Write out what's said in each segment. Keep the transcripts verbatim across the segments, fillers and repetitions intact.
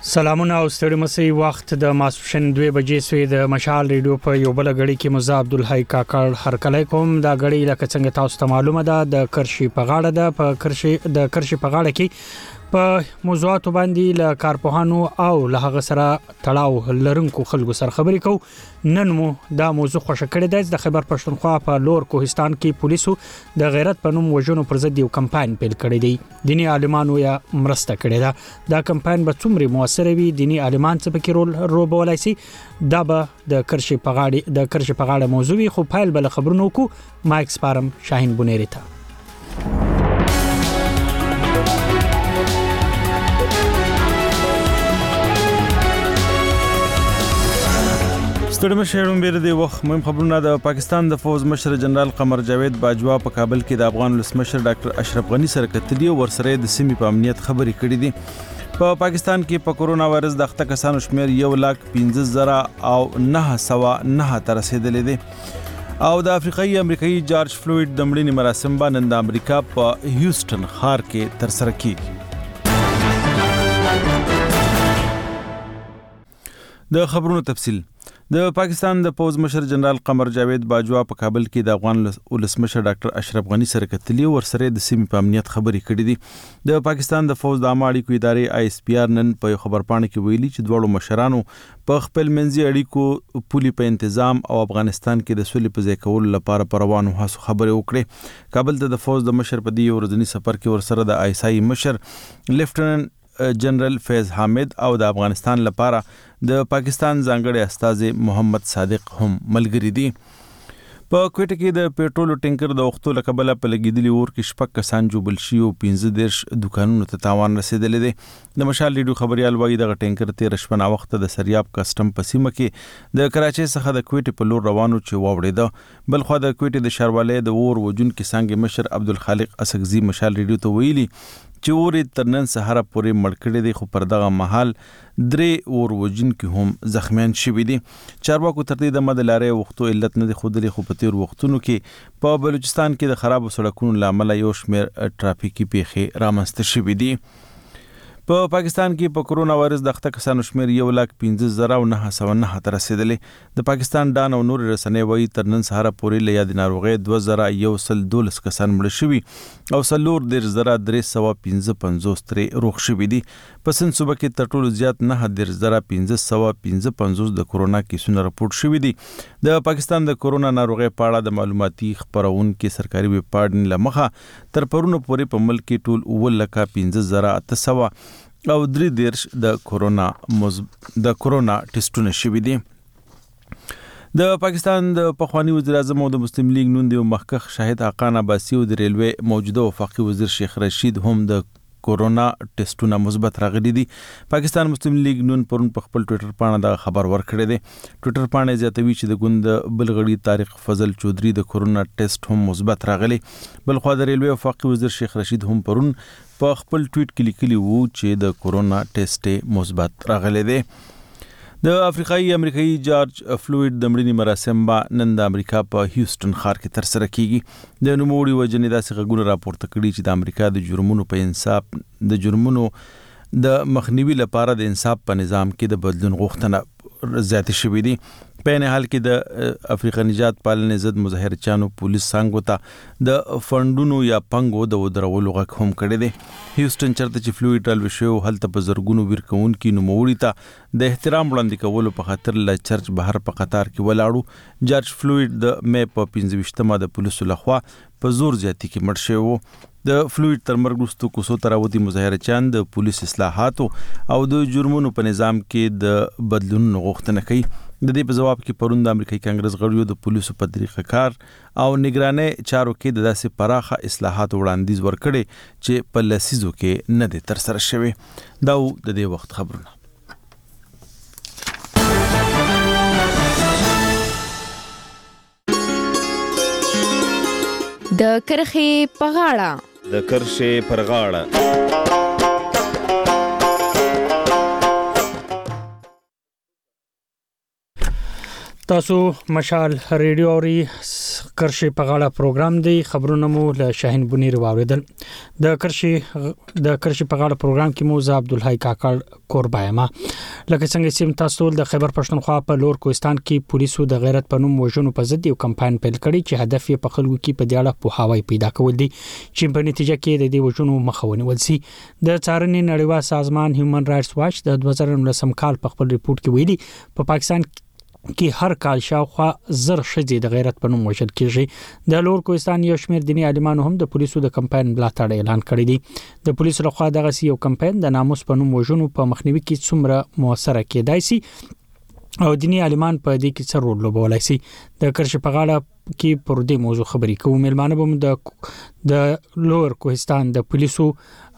سلامونه او ستړي مسي وخت د ماسپښین دوه بجې سوی د مشال ریډیو په یو بل غړي کې مزه عبدالحی کاکړ هرکلی کوم دا غړي لکه څنګه تاسو ته معلومه ده د کرشي په غاړه ده په کرشي د کرشي په غاړه کې په موضوعات باندې ل کارپوهانو او له هغه سره تړاو لرونکو خلکو سره خبرې کو نن مو دا موضوع خوښ کړی دی د خیبر پښتونخوا په لور کوهستان کې پولیسو د غیرت په نوم وژنو پر ضد یو کمپاین پیل کړی دی دینی عالمانو یا مرسته کړی دا دا کمپاین به څومره موثر وي دینی عالمان څه پکې رول روبولای شي دا به د کرشي په غاړه د کرشي په غاړه موضوع خو فایل بل خبرونو کو مایک سپارم شاهین بونیری ته ستړي مشرون بیر دی وخت مهم خبرونه د پاکستان د فوز مشر جنرال قمر جاوید باجوا په کابل کې د افغان ولسمشر ډاکټر اشرف غنی سره کتلی او ورسره د سیمې په امنیت خبرې کړې دي په پاکستان کې په کورونا وایرس د اخته کسانو شمیر یو لک پنځه زره او نه سوا نه تر رسیدلې دي او د افریقایي امریکایي جارج فلوید د مړینې مراسم باندې د امریکا په هیوستن ښار کې تر سره کیږي د خبرونو تفصیل د پاکستان د فوز مشر جنرال قمر جاوید باجوا په کابل کې د افغان ولسمشر ډاکټر اشرف غنی سره کتلی او ورسره د سیمې په امنیت خبرې کړې دي د پاکستان د فوز د عامه اړیکو ادارې آی اس پی آر نن په خبرپاڼه کې ویلي چې دوړو مشرانو په خپل منځي اړیکو پولي په تنظیم او افغانستان کې د سولې په ځای کولو لپاره پروانو هڅو خبرې وکړې کابل ته د فوز د مشر په دی ورځنی سفر کې ورسره د آی اس آی مشر لیفټننټ جنرال فیض حامد او د افغانستان لپاره د پاکستان ځانګړي استاذ محمد صادق هم ملګری دي په کوټه کې د پېټرول ټینکر د وختو لکبله په لګیدلی اور کې شپږ کسان جوړل شي او پنځه دیرش دکانونو ته تاوان رسیدلی دی د مشال ریډیو خبريال وایي د ټینکر تیر شپه وخت د سریاب کسٹم په سیمه کې د کراچۍ څخه د کوټه په لور روانو چې واوړېده بل خو د کوټه د شاروالۍ د اور وجون کې څنګه مشر عبدالخالق اسقزي مشال ریډیو ته ویلي چې اور تر نن سهار پورې مړ کړي دي خو پر دغه محل درې اور وجن کې هم زخمیان شوي دي چارواکو تر دې د مدلارې وختو علت نه دي خودلې خو په تیر وختونو کې په بلوچستان کې د خراب سړکونو لامل یو شمېر ټرافیکي پیښې رامنځته شوي دي په پاکستان کې په کورونا وایرس د اخته کسانو شمیر یو لک پنځه زره او نه سوه نه تر رسیدلې د پاکستان ډان او نور رسنۍ وایي تر نن سهار پورې له یاد ناروغي دوه زره یو سل دولس کسان مړ شوي او څلور دېرش زره درې سوه پنځه پنځوس ترې روغ شوي دي په سند صوبه کې تر ټولو زیات نه دېرش زره پنځه سوه پنځه پنځوس د کورونا کیسونه راپورټ شوي دي د پاکستان د کورونا ناروغي په اړه د معلوماتي خبرونکو سرکاري ویب پاڼې لمخه تر پرونو پورې په ملک کې ټول اوه لکه پنځه زره اته سوه او درې دیرش د کورونا مز... د کورونا ټیسټونه شوي دي د پاکستان د پخوانی وزیر اعظم او د مسلم لیگ نون دی مخکخ شاهد حقان عباسی او د ریلوی موجوده وفاقي وزیر شیخ رشید هم د کورونا ټیسټونه مثبت راغلي دي پاکستان مسلم لیگ نون پرون په خپل ټوئیټر باندې دا خبر ورکړی دی ټوئیټر باندې زیاتوي چې د ګوند بلغړي طارق فضل چودري د کورونا ټیسټ هم مثبت راغلي بل خو د ریلوی وفاقي وزیر شیخ رشید هم پرون په خپل ټویټ کې لیکلی وو چې د کورونا ټیسټ مثبت راغلی دی د افریقایي امریکایي جارج فلوید د مړینې مراسم به نن د امریکا په هیوستن ښار کې تر سره کیږي د نوموړي وجنې داسې غږونه راپورته کړي چې د امریکا د جرمونو په انصاف د جرمونو د مخنیوي لپاره د انصاف په نظام کې د بدلون غوښتنه زیاتې شوې دي په نه حال کې د افریقا نجات پالنې ضد مظاهرچیانو پولیس څنګه ته د فندونو یا پنګو د ودرولو غږ هم کړی دی هیوستن چرته چې فلوید رالوي شو هلته په زرګونو ورکوونکو نوموړي ته د احترام وړاندې کولو په خاطر له چرچ بهر په قطار کې ولاړو جارج فلوید د مې په پنځه ویشتمه د پولیسو لخوا په زور زیاتی کې مړ شوی و د فلوید تر مرګ وروسته کوڅو ته راوتي مظاهرچیان د پولیس اصلاحاتو او د جرمونو په نظام کې د بدلونونو غوښتنه کوي د دې په جواب کې پرون د امریکایي کانګرس غړیو د پولیسو په طریقه کار او نگرانۍ چارو کې د داسې پراخه اصلاحاتو وړاندیز ورکړي چې په لسیزو کې نه دي تر سره شوي دا د دې وخت خبرونه د کرخې په غاړه د کرښې پر غاړه تاسو مشال ریډیو اوري کرشي په غاړه پروګرام دی خبرونه مو له شاهین بنیر واوریدل د کرشي د کرشي په غاړه پروګرام کې مو ز عبدالحی کاکړ قربایما لکه څنګه چې تاسو د خیبر پښتونخوا په لور کوهستان کې پولیسو د غیرت په نوم وژنو په ضد یو کمپاین پیل کړی چې هدف یې په خلکو کې په دیاله په هواي پیدا کول دي چې په نتیجه کې د دې وژنو مخاوني ولسي د څارنې نړیوال سازمان هیومن رائټس واچ د دوه زره نولسم کال په خپل ریپورت کې ویلي په پاکستان کې هر کال شاوخوا زر شذې د غیرت په نوم وژل کیږي د لور کوهستان یو شمېر دیني عالمانو هم د پولیسو د کمپاین ملاتړ اعلان کړی دی د پولیسو لخوا دغه یو کمپاین د ناموس په نوم وژنو په مخنیوي کې څومره موثر کېدای شي او دیني عالمان په دې کې څه رول لوبولای شي د کرشي په غاړه کې پر دې موضوع خبرې کوو ملمانه به د د لور کوهستان د پولیسو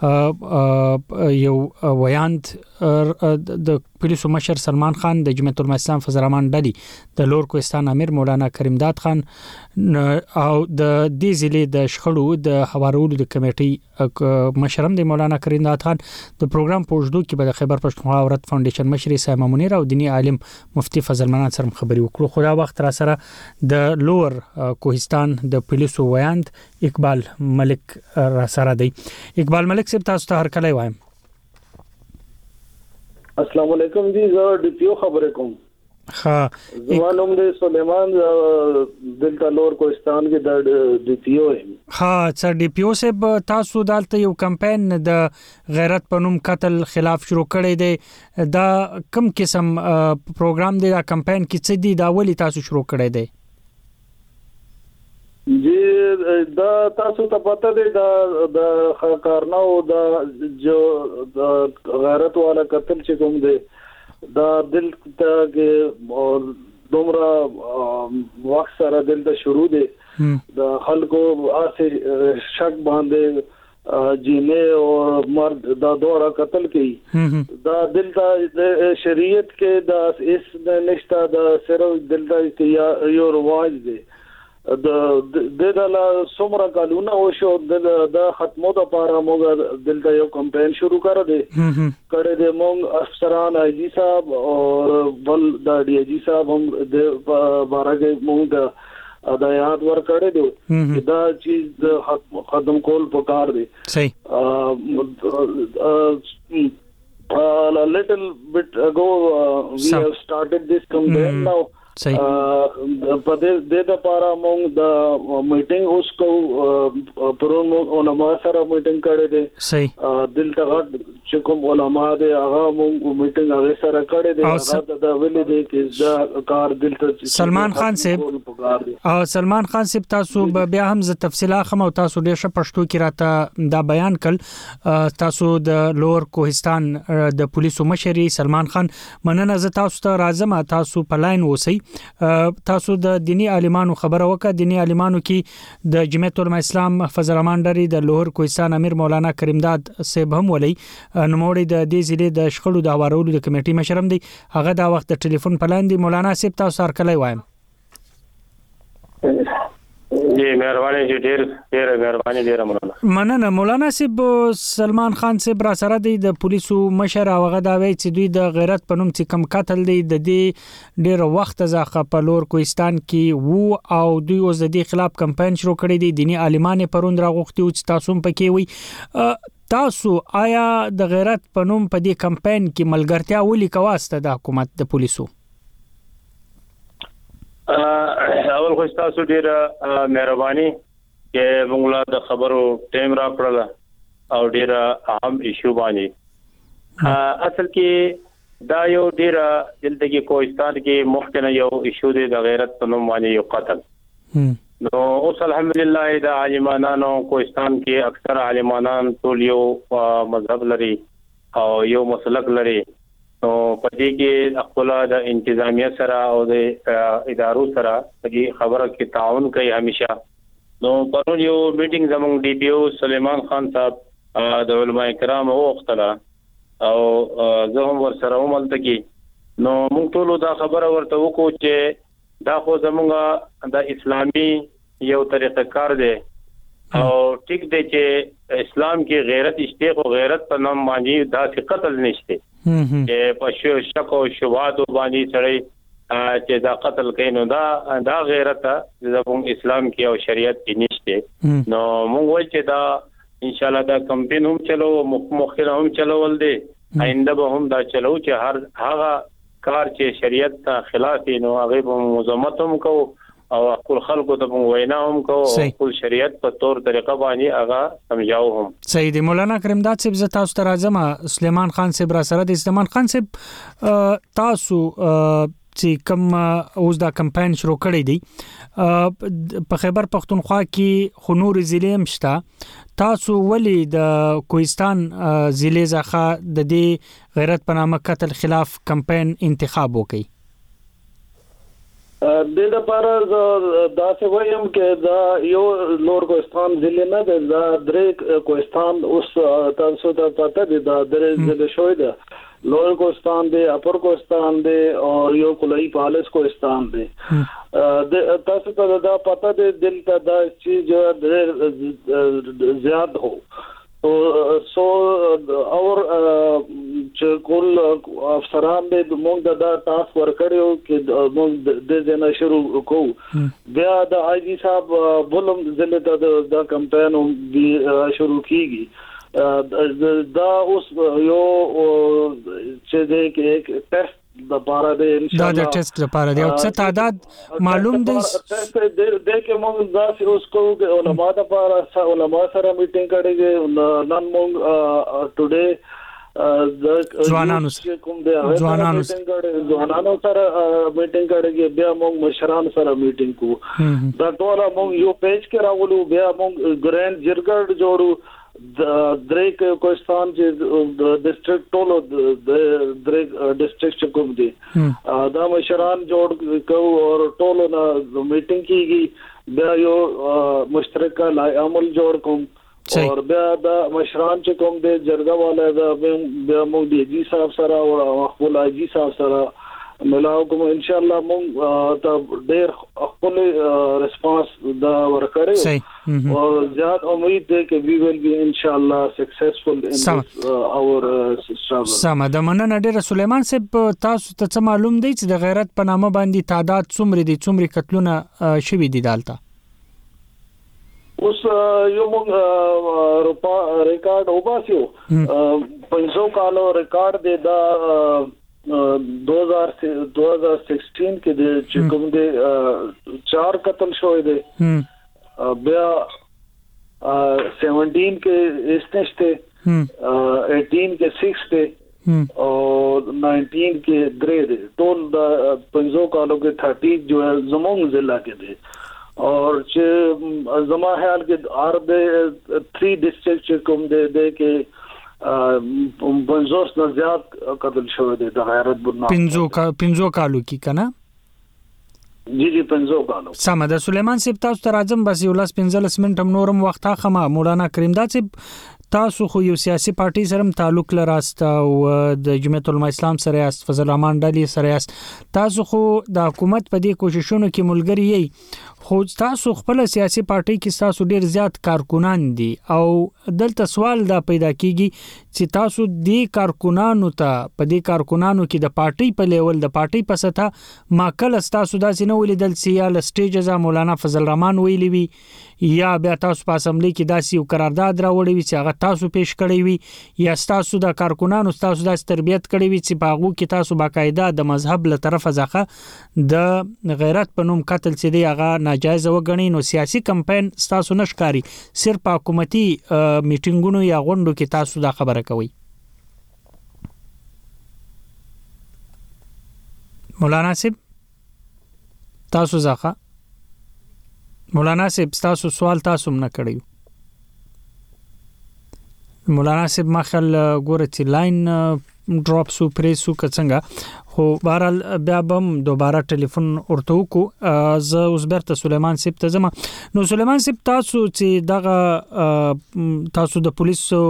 یو ویاند د پولیسو مشر سلمان خان د جمعیت الاسلام فضلرحمن ډلی د لور کوهستان امیر مولانا کریمداد خان او د دې ضلع د شخړو د هوارولو د کمیټې مشرم د مولانا کریمداد خان د پروګرام پوجدو کې به د خیبر پښتونخوا عورت فاونډیشن مشر سایمه منیر او دینی عالم مفتی فضل منان سره خبري وکړو خو دا وخت را سره د لور کوهستان د پولیسو ویاند اقبال ملک را سره دی اقبال ملک صاحب تاسو ته هر کله وایم السلام علیکم جی زه ډی پی او خبرې کوم ها زمانوم د سلیمان دلته لور کوهستان کې د ډی پی او ها څه ډی پی او صاحب تاسو دالته یو کمپاین د غیرت په نوم قتل خلاف شروع کړی دی دا کم قسم پروګرام دی دا کمپاین کې څه دی دا ولی تاسو شروع کړی دی جی دا تاسو ته پته دی دا د کارناو دا جو غیرت والا قتل چې کوم دی دا دل ته کې دومره وخت سره دل ته شروع دی د خلکو اسه شک باندې جینه او مرد دا دوړه قتل کوي دا دل ته شریعت کې دا اس نشتا دا صرف دل ته کې یو رواج دی د د دلا سمره قانون او شو د ختمو د پاره موږ دلته یو کمپاین شروع کړی دی کړه د موږ افسران آی جی صاحب او بل د ډی جی صاحب هم د بارګه موږ د یاد ور کړی دی دا چیز ختم کول پکار دی صحیح a little bit ago uh, we Some. have started this campaign mm. now په دې د لپاره موږ د میټینګ اوس کو پرون علماء سره میټینګ کړی دی صحیح دلته چې کوم علماء دی هغه موږ میټینګ هغه سره کړی دی هغه د ویلې دی چې دا کار دلته سلمان خان صاحب او سلمان خان صاحب تاسو بیا هم ز تفصیلات هم او تاسو ډیر ښه پښتو کې راته دا بیان کړ تاسو د لور کوهستان د پولیسو مشر سلمان خان مننه ز تاسو ته راځم تاسو په لاین اوسئ تاسو د دینی عالمانو خبره وکړه دینی عالمانو کې د جمعیت الاسلام فضلرحمن ډری د لور کوهستان امیر مولانا کریمداد صاحب هم ولي نوموړي د دې ضلع د شخړو د هوارولو د کمیټې مشرم دی هغه دا وخت د ټلیفون پلان دی مولانا صاحب تاسو هر کله وایم جی مهرباني جی ډیر ډیر مهرباني ډیر مولانا مننه مولانا صاحب سلمان خان صاحب را سره دی د پولیسو مشر او هغه دا وایي چې دوی د غیرت په نوم چې کم قتل دی د دې ډیر وخت ځخه په لور کوهستان کې وو او دوی اوس د دې خلاف کمپاین شروع کړی دی دینی عالمان پروند راغوښتي او چې تاسو په کې وي تاسو آیا د غیرت په نوم په دې کمپاین کې ملګرتیا ولې کواسته د حکومت د پولیسو اول خو تاسو ډیر مهرباني چې موږ له خبرو ټیم را کړل او ډیر اهم ایشو باندې اصل کې دا یو ډیر دلته کې کوهستان کې مخکنه یو ایشو دی د غیرت په نوم باندې یو قتل نو اوس الحمدلله د عالمانانو کوهستان کې اکثر عالمانان ټول یو مذهب لري او یو مسلک لري نو پدې کې خپل د انتظامیه سره او د ادارو سره په خبره کې تعاون کوي همیشه نو پرون یو میټینګ زموږ ډی پی او سلیمان خان صاحب د علماء کرام او وختلا او زه هم ور سره وملته کې نو موږ ټول دا خبره ورته وکړو چې دا خو زموږ د اسلامي یو طریقه کار دی او ټیک دی چې اسلام کې غیرت اشتیاق او غیرت په نام باندې دا څه قتل نشته چې په شک او شبهات باندې سره چې دا قتل کینو دا دا غیرت د اسلام کې او شریعت کې نشته نو موږ وایو چې دا ان شاء الله دا کمپین هم چلو مخکره هم چلول دي آینده به هم دا چلو چې هر هغه کار چې شریعت ته خلاف نو هغه به مزمت هم کو او خپل خلکو ته وینا هم کو او خپل شریعت په تور طریقه باندې هغه سمجاو هم صحیح دی. مولانا کریم داد صاحب ز تاسو ته راځم. سلیمان خان صاحب را سره د سلیمان خان صاحب تاسو چې کوم اوس دا کمپاین شروع کړی دی په خیبر پختونخوا کې خنور ضلع مشتا تاسو ولی د کوهستان ضلع ځخه د دې غیرت په نامه قتل خلاف کمپاین انتخاب وکړي؟ د لپاره دا څه وایم چې دا یو لور کوهستان ضلع نه ده، دا درې کوهستان اوس تاسو ته پته دي دا درې ضلع شوی ده. لوور کوهستان دی، اپر کوهستان دی او یو کولای پالیس کوهستان دی. د تاسو ته دا پته دی دلته دا چې ډېر زیات هو تو سو اور چې کول افسران دې موږ دا ټاسک ورکړیو چې موږ د دې شروع کوو. بیا د آی جی صاحب بولم ضلع ته دا کمپاین شروع کیږي. دا اوس یو چې د یک ټیسټ د پاره د ان شاء الله دا د ټیسټ لپاره دی او څه تعداد معلوم دی ټیسټ د د کې موږ دا اوس کوو چې علماء د پاره علماء سره میټینګ کړي نن موږ ټوډے د ځوانانو کوم دی ځوانانو ځوانانو سره میټینګ کړي بیا موږ مشران سره میټینګ کوو. دا ټول موږ یو پیج کې راولو بیا موږ ګرینډ جرګړ جوړو د درې کوهستان چې ډیسټریکټ ټولو د درې ډیسټریکټ کوم دي دا مشران جوړ کوو او ټولو نه میټینګ کیږي بیا یو مشترکه لای عمل جوړ کوم اور بیا دا مشران چې کوم دي جرګه والا دا بیا موږ دی جی صاحب سره او خپل آی جی صاحب سره ملاو کوم ان شاء الله موږ ته ډېر خپل ریسپانس دا ورکړو او زیات امید ده چې وی ویل بی ان شاء الله سکسسفل ان اور struggle. سم د مننه ډېر. سلیمان صاحب تاسو ته معلوم دی چې د غیرت په نامه باندې تعداد څومره دي څومره قتلونه شوي دي دالته؟ اوس یو موږ روپا ریکارډ وباسیو پنځو کالو ریکارډ دی دا دو ہزار دو ہزار سکسٹین کې د چې کوم دی چار قتل شوی دی بیا سیونٹین کې اسنش ته ایٹین کې سکس ته او نائنٹین کې درې دی ټول د پنځو کالو کې تھرٹی جو ہے زمونږ ضلع کې دی اور چې زما خیال کې آر د تھری ډسټریکټ کوم دی د کې پنځوس نه زیات قتل شوی دی د غیرت بنا پنځو کا پنځو کالو کې کنه جی جی پنځو کالو. سم ده. سلیمان صاحب تاسو ته راځم بس یو لاس پنځلس منټ هم نورم وخت اخما. مولانا کریم داد صاحب تاسو خو یو سیاسي پارټي سره تعلق لراست او د جمعیت العلماء اسلام سره است فضل الرحمن ډلی سره است تاسو خو د حکومت په دې کوششونو کې ملګری یې خو تاسو خپل سیاسي پارټي کې تاسو ډیر زیات کارکونان دي او دلته سوال دا پیدا کیږي چې تاسو دې کارکونانو ته په دې کارکونانو کې د پارټي په لیول د پارټي په سطح ما کله تاسو داسې نه ولیدل چې یا سټیج ز مولانا فضل الرحمن ویلی وی یا بیا تاسو په اسمبلی کې داسې یو قرارداد راوړی وي چې هغه تاسو پیش کړی وي یا تاسو د کارکونانو تاسو د تربیت کړی وي چې باغو کې تاسو باقاعده د مذهب له طرفه ځخه د غیرت په نوم قتل چې دی هغه ناجایز وګڼي نو سیاسي کمپاین تاسو نشکاري صرف حکومتي میټینګونو یا غونډو کې تاسو دا خبره کوي. مولانا صاحب تاسو ځخه مولانا صاحب تاسو سوال تاسو نه کړیو. مولانا صاحب مخل ګوره چې لاین ډراپ سو پریسو کڅنګا خو بهرال بیا بم دوباره ټلیفون ورته وکړو. ز اوس برته سلیمان صاحب ته زما نو سلیمان صاحب تاسو چې دغه تاسو د پولیسو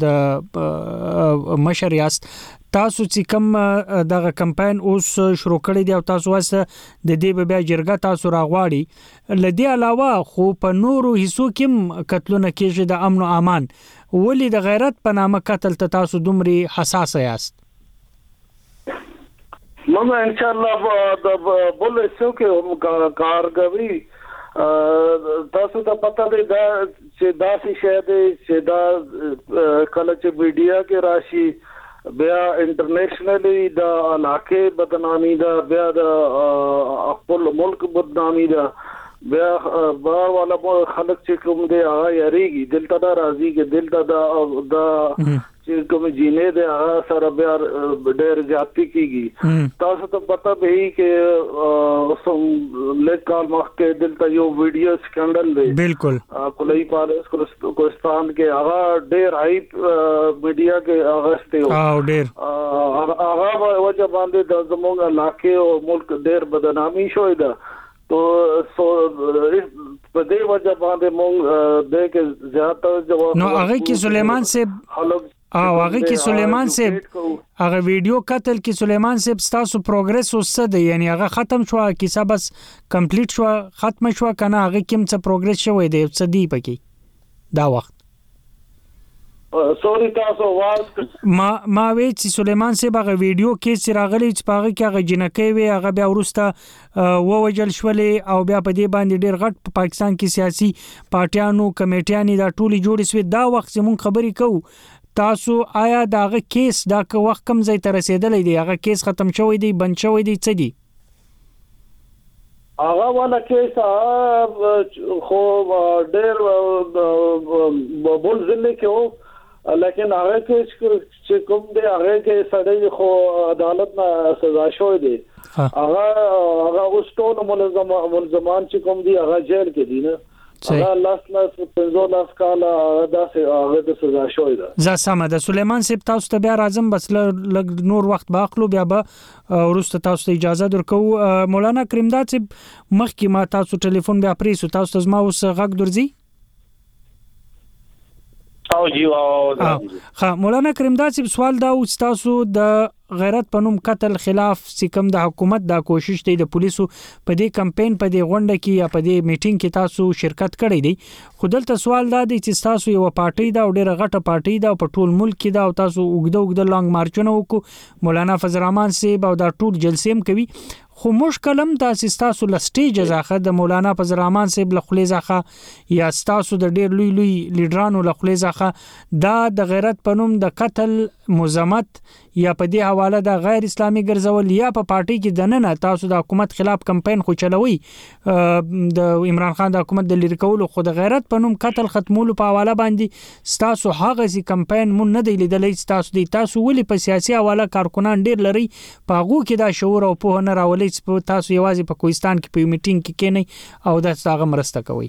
د مشر یاست تاسو چې کوم دغه کمپاین اوس شروع کړی دی او تاسو واسه د دې بیا جرګه تاسو راغواړي لدی علاوه خو په نورو حصو کې قتلونه کېږي د امن او امان ولی د غیرت په نامه قتل ته تاسو دومره حساس یاست؟ موږ ان شاء الله د بل څه کې هم کارګوي. تاسو ته پته دی دا چې دا څه دی چې دا کله چې میډیا کې راشي بیا انټرنیشنلی دا علاقه بدنامي دا بیا د خپل ملک بدنامي دا بیا بار والا خلک چې کوم دی هغه یریږي دلته دا راځي کې دلته دا دا چې کوم جینې دی هغه سره بیا ډېر زیاتې کیږي. تاسو ته پته به کې اوسم لیکال مخکې دلته یو ویډیو سکینډل دی بالکل کولای پالیس کوستان کې هغه ډېر هاي میډیا کې هغه ستو او ډېر هغه وجه باندې د زموږ علاقه او ملک ډېر بدنامي شوی دا. تو سو په دې وجه باندې مونږ د کې زیاته جواب نو هغه کې سليمان صاحب او هغه کې سليمان صاحب هغه ویډیو قتل کې سليمان صاحب تاسو پروګرس وسه دی یعنی هغه ختم شو کیسه بس کمپلیټ شو ختم شو کنه هغه کوم څه پروګرس شوی دی څه دی پکې دا وخت سوري تاسو واز ما ما وی چې سليمان صاحب هغه ویډیو کې چې راغلی چې پاغه کې هغه جنکې وی هغه بیا ورسته و وجل شولې او بیا په دې باندې ډېر غټ په پاکستان کې سیاسي پارټیانو کمیټیانې دا ټولي جوړې سوي دا وخت زموږ خبرې کوو تاسو آیا داغه کیس دا که وخت کم ځای ته رسیدلې دی هغه کیس ختم شوی دی بند شوی دی څه دی هغه والا کیس خو ډېر بول ځلې کې لیکن هغه کې چې کوم دی هغه کې سړی خو عدالت نه سزا شوی دی هغه هغه اوس ټول ملزم ملزمان چې کوم دی هغه جیل کې دي نه هغه لاس لاس پنځه لاس کاله داسې هغه د سزا شوی دی. زه سم ده سليمان صاحب تاسو ته بیا راځم بس لږ نور وخت باخلو بیا به ورسته تاسو ته اجازه درکو. مولانا کریمداد صاحب مخکې ما تاسو ټلیفون بیا پریسو تاسو ته ما اوس غږ درځي او جی او ها مولانا کریمداد صاحب سوال دا او تاسو د غیرت پنوم قتل خلاف سکم د حکومت دا کوشش دی د پولیسو په دې کمپاین په دې غونډه کې یا په دې میټینګ کې تاسو شرکت کړی دی خو دلته سوال دا دی چې تاسو یو پارټي دا ډېر غټه پارټي دا په ټول ملک کې دا او تاسو وګړو وګړو لانګ مارچونه وکړو مولانا فضل الرحمن صاحب او دا ټول جلسې هم کوي خو مشکلم تاسو تاسو لسټیج ځخه د مولانا فضل الرحمن صاحب لخلې ځخه یا تاسو د ډېر لوی لوی لیډرانو لخلې ځخه دا د غیرت پنوم د قتل مزمت یا په دې حواله د غیر اسلامي ګرځول یا په پارټي کې دننه تاسو د حکومت خلاف کمپاین خو چلوي د عمران خان د حکومت د لری کولو خو د غیرت پنوم قتل ختمولو په حواله باندې تاسو هغه سي کمپاین مون نه دی لیدلې تاسو دی تاسو ولې په سیاسي حواله کارکونان ډېر لري پاغو کې دا شعور او په نه راولي تاسو یوازې په کوهستان کې په میټینګ کې کېنئ او دا څنګه مرسته کوي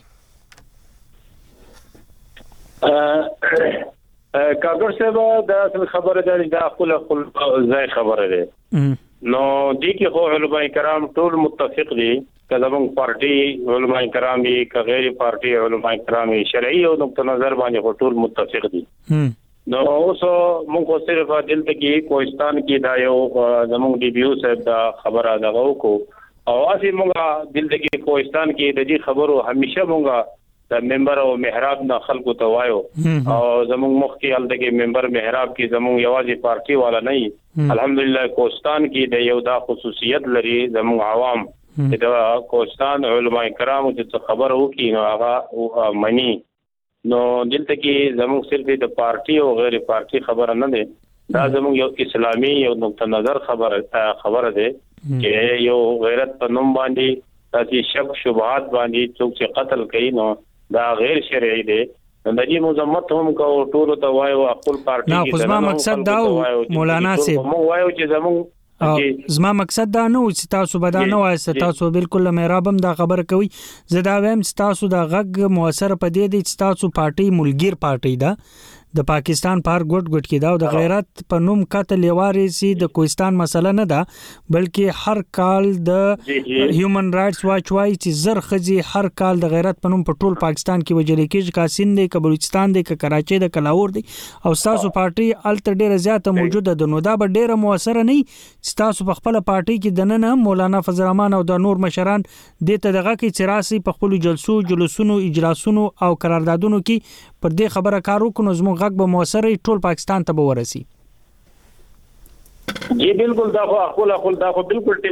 کاګور صاحب دا اصل خبره ده دا خپل خپل ځای خبره ده نو دي کې خو علماء کرام ټول متفق دي کله موږ پارټي علماء کرام یې که غیر پارټي علماء کرام یې شرعي او نقطه نظر باندې ټول متفق دي نو اوس موږ صرف دلته کې کوهستان کې دا یو زموږ ډي بي او صاحب دا خبره ده کو او اسی موږ دلته کې کوهستان کې د دې خبرو همیشه موږ د ممبر او محراب نه خلکو ته وایو او زموږ مخ کې الته کې ممبر محراب کې زموږ یوازې پارټي والا نه الحمدلله کوهستان کې د یو دا خصوصیت لري زموږ عوام چې د کوهستان علماء کرامو چې خبر وکړي نو هغه مني نو دلته کې زموږ صرف د پارټي او غیر پارټي خبره نه ده دا زموږ یو اسلامي یو نقطه نظر خبره خبره ده چې یو غیرت په نوم باندې تاسو شک شبهات باندې څوک چې قتل کوي نو دا غیر شرعي دی د دې مزمت هم کو ټول ته وایو خپل پارټي نه خو زما مقصد دا مولانا صاحب مو وایو چې زموږ زما مقصد دا نه و چې تاسو بدانه وایي تاسو بالکل مهربم دا خبر کوي زدا ویم تاسو دا غږ موثر پدې دي چې تاسو پارټي ملګر پارټي دا د پاکستان پر ګډ ګډ کې دا د غیرت په نوم قتل یواري سي د کوهستان مسله نه ده بلکې هر کال د هیومن رائټس واچ وايي چې زر خزي هر کال د غیرت په نوم په ټول پاکستان کې وجل کېږي کا سند دی بلوچستان دی کراچي د کلاور دی او تاسو پارټي الته ډیره زیاته موجوده ده نو دا به ډیره موثر نه چې تاسو په خپل پارټي کې دننه مولانا فضل الرحمن او د نور مشران د ته دغه کې چراسي په خپل جلسو جلوسونو اجلاسونو او قراردادونو کې پر دې خبره کار وکړو زموږ غږ به موثر ټول پاکستان ته به ورسي جی بالکل دا خو خپل خپل دا خو بالکل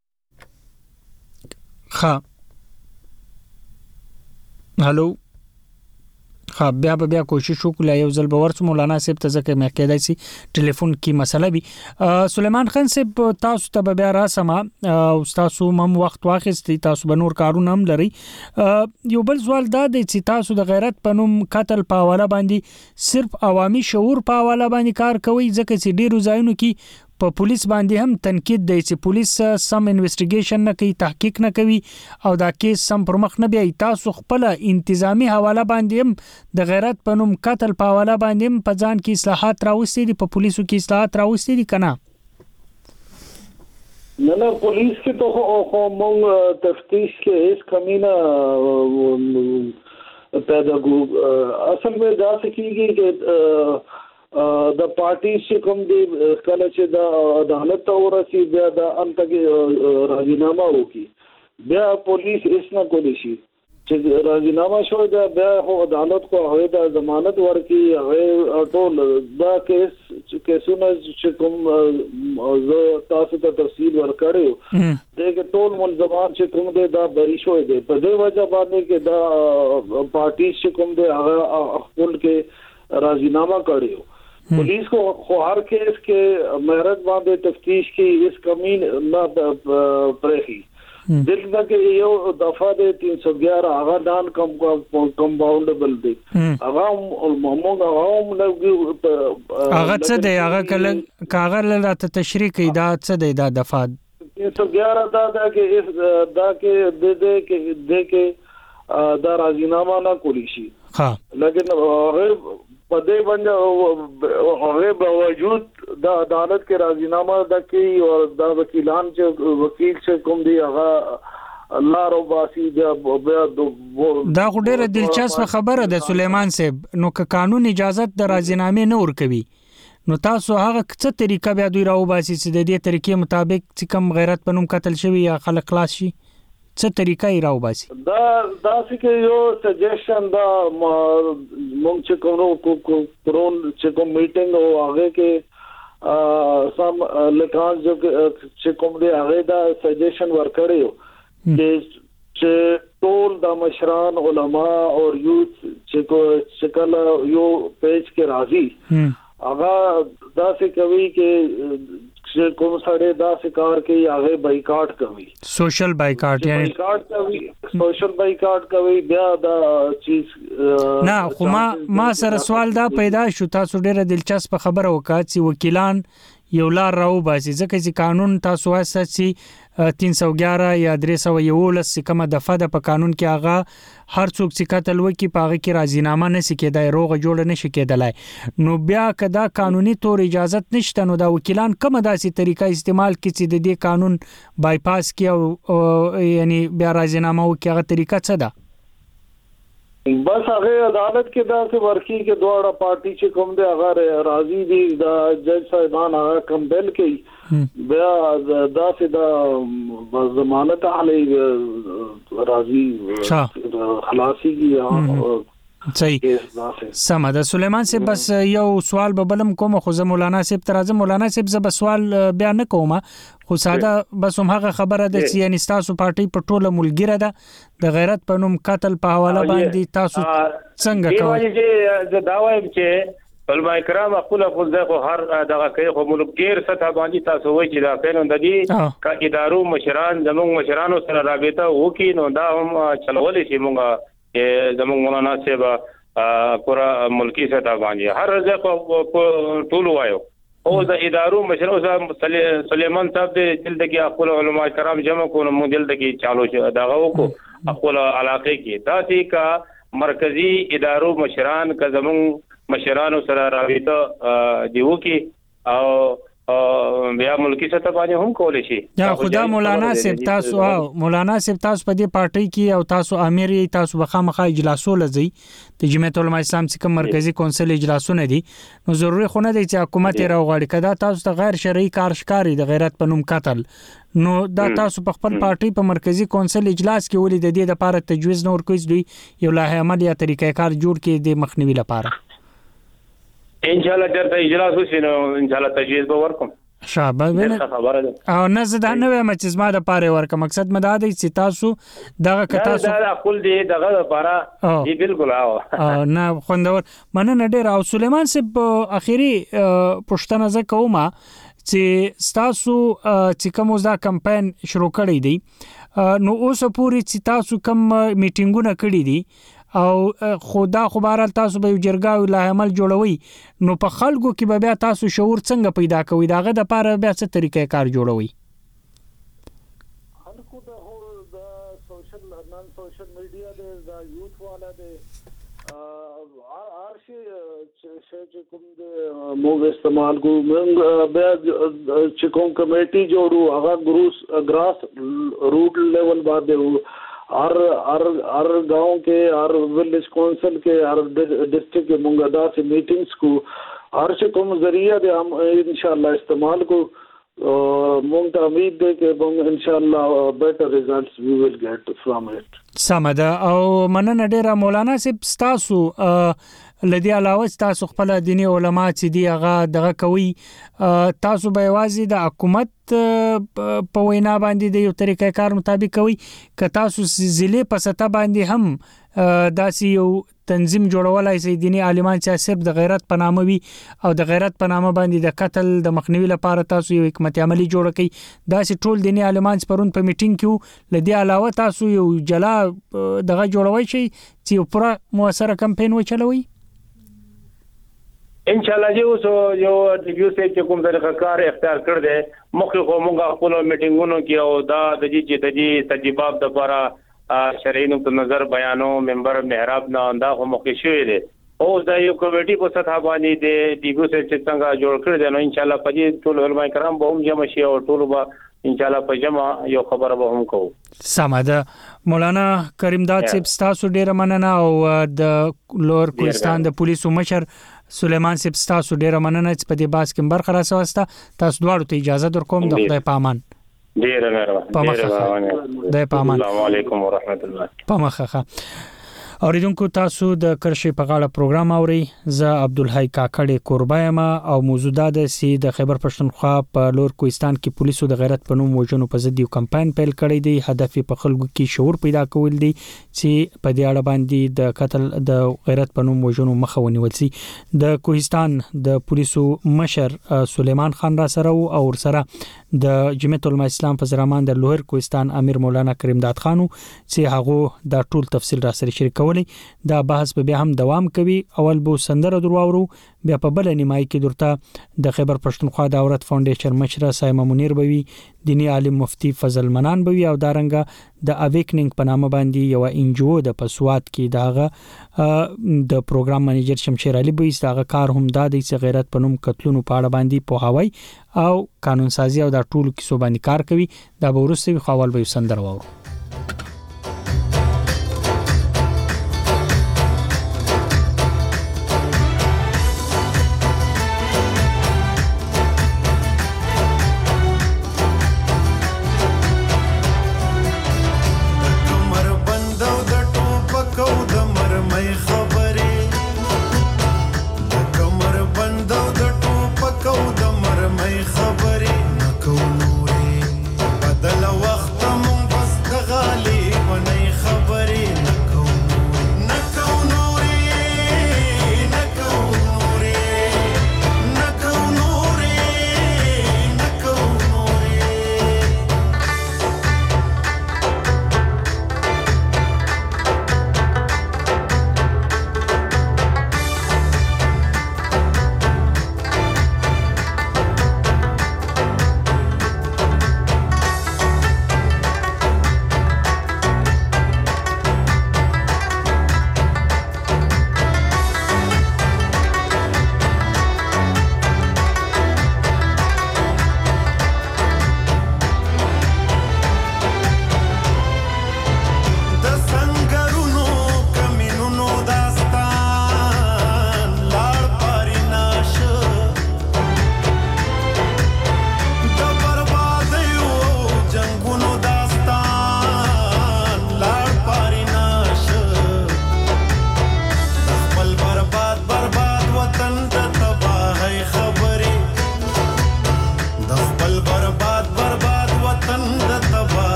ها هالو ها بیا بیا کوشش وکړه یو ځل به ورته مولانا صاحب ته ځکه مې کېدای شي ټلیفون کې مسله وي. سلیمان خان صاحب تاسو ته بیا راسمه او تاسو هم وخت واخیستي، تاسو به نور کارونه هم لري. یو بل سوال دا دی چې تاسو د غیرت په نوم قتل په حواله باندې صرف عوامي شعور په حواله باندې کار کوي، ځکه چې ډیرو ځایونو کې په پولیس باندې هم تنقید دی چې پولیس سم انویسټیګیشن نه کوي، تحقیق نه کوي او دا کیس سم پر مخ نه بیاي. تاسو خپل انتظامی حواله باندې هم د غیرت په نوم قتل په حواله باندې هم په ځان کې اصلاحات راوستي دي، په پولیسو کې اصلاحات راوستي دي کنه؟ نه نه پولیس کې تو خو موږ تفتیش کې هیڅ کمی نه پیدا کو. اصل میں دا سکیږي چې د پارټي چې کوم دی کله چې د عدالت ته ورسي بیا د انتګ راځینامه وکي، بیا پولیس هیڅ نه کولی شي چې راځینامه شو دا بیا خو عدالت کو هغه د ضمانت ورکي، هغه ټول دا کیس کیسونه چې کوم زه تاسو ته تفصیل ورکړیو دغه ټول ملزمان چې کوم دی دا بری شوی دی. په دې وجه باندې کې دا پارټي چې کوم دی هغه خپل کې راځینامه کړیو. Police को हर केस के मेहरत बांधे तफ्तीश की इस कमी न प्रेखी दिल तक यो दफा दे तीन सौ ग्यारह आगा डान कम कंपाउंडेबल दे आगा मोमोग आगाम लगी आगा څه دی هغه کله کاغذ لاته تشریح کی دا څه دی دا دفعه तीन सौ ग्यारह دا دا کې اس دا کې دے دے کې دے کې دا راځینامه نه کولی شي. ها لیکن هغه پدې باندې هغه باوجود د عدالت کې راځینامه د کی او د وکیلان چې وکیل چې کوم دی هغه الله رو باسي دا دا خو ډېره دلچسپه خبره ده سلیمان صاحب. نو که قانون اجازه د راځینامې نه ورکوي نو تاسو هغه څه طریقه بیا دوی راو باسي چې د دې طریقې مطابق چې کم غیرت په نوم قتل شوی یا خلک خلاص شي، څه طریقه یې راو باسي؟ دا دا چې یو سجیشن دا مونږ چې کوم کرون چې کوم میټینګ او هغه کې سم لکان چې کوم دی هغه دا سجیشن ورکړیو چې ټول د مشران علما او یوث چې کو شکل یو پیج کې راځي هغه دا چې کوي کې چې کوم سره دا سکار کوي هغه بایکاټ کوي، سوشل بایکاټ یعنی بایکاټ کوي، سوشل بایکاټ کوي. بیا دا چیز نه خو ما ما سره سوال دا پیدا شو، تاسو ډیره دلچسپ خبره وکړه چې وکیلان یو لار راو باسي، ځکه چې قانون تاسو واسه چې तीन सौ ग्यारह یا درې سو یولس کومه دفعه د په قانون کې هغه هر څوک چې قتل وکي پاغه کې راځینامه نشي کېدای، روغه جوړ نشي کېدلای. نو بیا کدا قانوني تور اجازه نشته نو دا وکیلان کومه داسې طریقه استعمال کړي چې د دې قانون بایپاس کړي او یعنی بیا راځینامه وکي، هغه طریقه څه ده؟ بس هغه عدالت کې دا څه ورکی کې دواړه پارټي چې کوم دی هغه راضي دي د جج صاحبان هغه کمبل کوي، بیا دا چې دا ضمانت علی راضي خلاصي کی صحیح سم ده. سلیمان صاحب بس یو سوال به بلم کوم خو زه مولانا صاحب تر ازم مولانا صاحب ز سوال بیا نه کوم خو ساده بس هم هغه خبره ده چې یعنی تاسو پارټي په ټوله ملګری ده د غیرت په نوم قتل په حواله باندې تاسو څنګه کوئ؟ زه دا وایم چې علماء کرام خپل خپل ځای هر دغه کوي خو ملک ډیر سطح باندې تاسو وایي چې دا قانون د دې کا ادارو مشران زموږ مشرانو سره رابطه وکړي نو دا هم چلول شي مونږه زموږ مولانا صاحب پورا ملکی سطح باندې هر ځای ټول وایو او د ادارو مشرانو سره سلیمان صاحب د جلد کې خپل علماء کرام جمع کول مو جلد کې چالو شو دغه وکړو خپل علاقې کې دا چې کا مرکزی ادارو مشران کا زموږ مشرانو سره رابطه دیو کې او بیا ملکی سطح باندې هم کول شي. یا خدا مولانا صاحب تاسو او مولانا صاحب تاسو په دې پارټي کې او تاسو امیر یې تاسو بخامخه اجلاسو لځي د جمعیت العلماء اسلام څخه مرکزی کونسل اجلاسونه دي نو ضروري خو نه دی چې حکومت یې راوغاړي کدا تاسو ته غیر شرعي کار ښکاری د غیرت په نوم قتل نو دا تاسو په خپل پارټي په مرکزی کونسل اجلاس کې ولې د دې لپاره تجویز نور کوي دوی یو لایحه عمل یا طریقې کار جوړ کړي د مخنیوي لپاره؟ ان شاء الله درته اجلاس وشي نو ان شاء الله تجویز به ورکوم. شابه خبره ده او نه زه دا نه وایم چې زما د پاره ورکه مقصد مې دا دی چې تاسو دغه که تاسو دا خپل دی دغه لپاره دی بالکل او نه خوندور مننه ډیر. او سلیمان صاحب اخیری پښتنه زه کومه چې تاسو چې کوم دا کمپاین شروع کړی دی نو اوس پوری چې تاسو کوم میټینګونه کړی دي او خدا خبره تاسو به جرګه لا عمل جوړوي نو په خلکو کې به بیا تاسو شعور څنګه پیدا کوي داغه د لپاره بیا څه طریقې کار جوړوي؟ خلکو د هول د سوشل نن سوشل میډیا د یوث والا د ارشي چې کوم د موږ استعمال کوو موږ بیا چې کوم کمیټي جوړو هغه ګروس گراس روټ لیول باندې हर हर हर गांव के हर विलेज काउंसिल के हर डिस्ट्रिक्ट के मुंगदा से मीटिंग्स को हर से कोम जरिया दे हम इंशाल्लाह इस्तेमाल को मुंग उम्मीद दे के मुंग इंशाल्लाह better results we will get from it. سمدا او مننه ډیره مولانا صاحب تاسو لدی علاوه تاسو خپل دینی علما چې دی هغه دغه کوي تاسو به واځي د حکومت په وینا باندې د یو طریقې کار مطابق کوي که تاسو ضلع په سطح باندې هم داسې یو تنظیم جوړولای شي دینی عالمان چې صرف د غیرت په نامه وي او د غیرت په نامه باندې د قتل د مخنیوي لپاره تاسو یو حکمت عملی جوړ کړئ داسې ټول دینی عالمان پرون په میټینګ کې لدی علاوه تاسو یو جلا دغه جوړوي شي چې پوره موثره کمپاین وچلوي ان شاء الله جو سو یو ډیو سه چې کوم طریقه کار اختیار کړ دې مخکې خو موږ خپل میټینګونو کې او دا د دې چې د دې تجربه د لپاره شرعي نقطه نظر بیانو منبر محراب نه انده هم مخکې شوې دي او دا یو کمیټي په سطح باندې د ډیو سه چې څنګه جوړ کړ دې نو ان شاء الله په دې ټول علماء کرام به هم جمع شي او ټول به ان شاء الله په جمع یو خبره به هم کوو. سمده مولانا کریم داد صاحب تاسو ډیره مننه او د لور کوهستان د پولیسو مشر سلیمان صاحب تاسو ډیره مننه چې په دې باس کې برخه راوسته تاسو دواړو ته اجازه درکوم د خدای په امان. ډیره مهرباني د پامان. السلام علیکم ورحمت الله. پامخه اوریدونکو تاسو د کرشي په غاړه پروګرام اوري زه عبدالحی کاکړ کوربایم او موضوع د سي د خیبر پښتونخوا په لور کوهستان کې پولیسو د غیرت په نوم وژنو په ضد یو کمپاین پیل کړی دی هدف په خلکو کې شعور پیدا کول دي چې په دې اړه باندې د قتل د غیرت په نوم وژنو مخه ونیول شي. د کوهستان د پولیسو مشر سلیمان خان را سره او سره د جمعیت العلماء اسلام په زرامان د لوهر کوهستان امیر مولانا کریم داد خانو چې هغه دا ټول تفصیل را سره شریک دا بحث به بیا هم دوام کوي. اول بو سندره درواورو بیا په بل نیمای کې درته د خیبر پښتونخوا د عورت فاونډیشن مشر سایمه منیر بوي دینی عالم مفتی فضل منان بوي او دارنګه د اویکنینګ په نامه باندې یو انجو د پسوات کې داغه د پروګرام منیجر شمشیر علي بوي داغه کار هم د دې غیرت په نوم قتلونو په اړه باندې په هواي او قانون سازي او د ټولو کې سو باندې کار کوي. دا به ورسې خپل به سندره وورو. خبرې نکو نورې بدل وخت مون بس د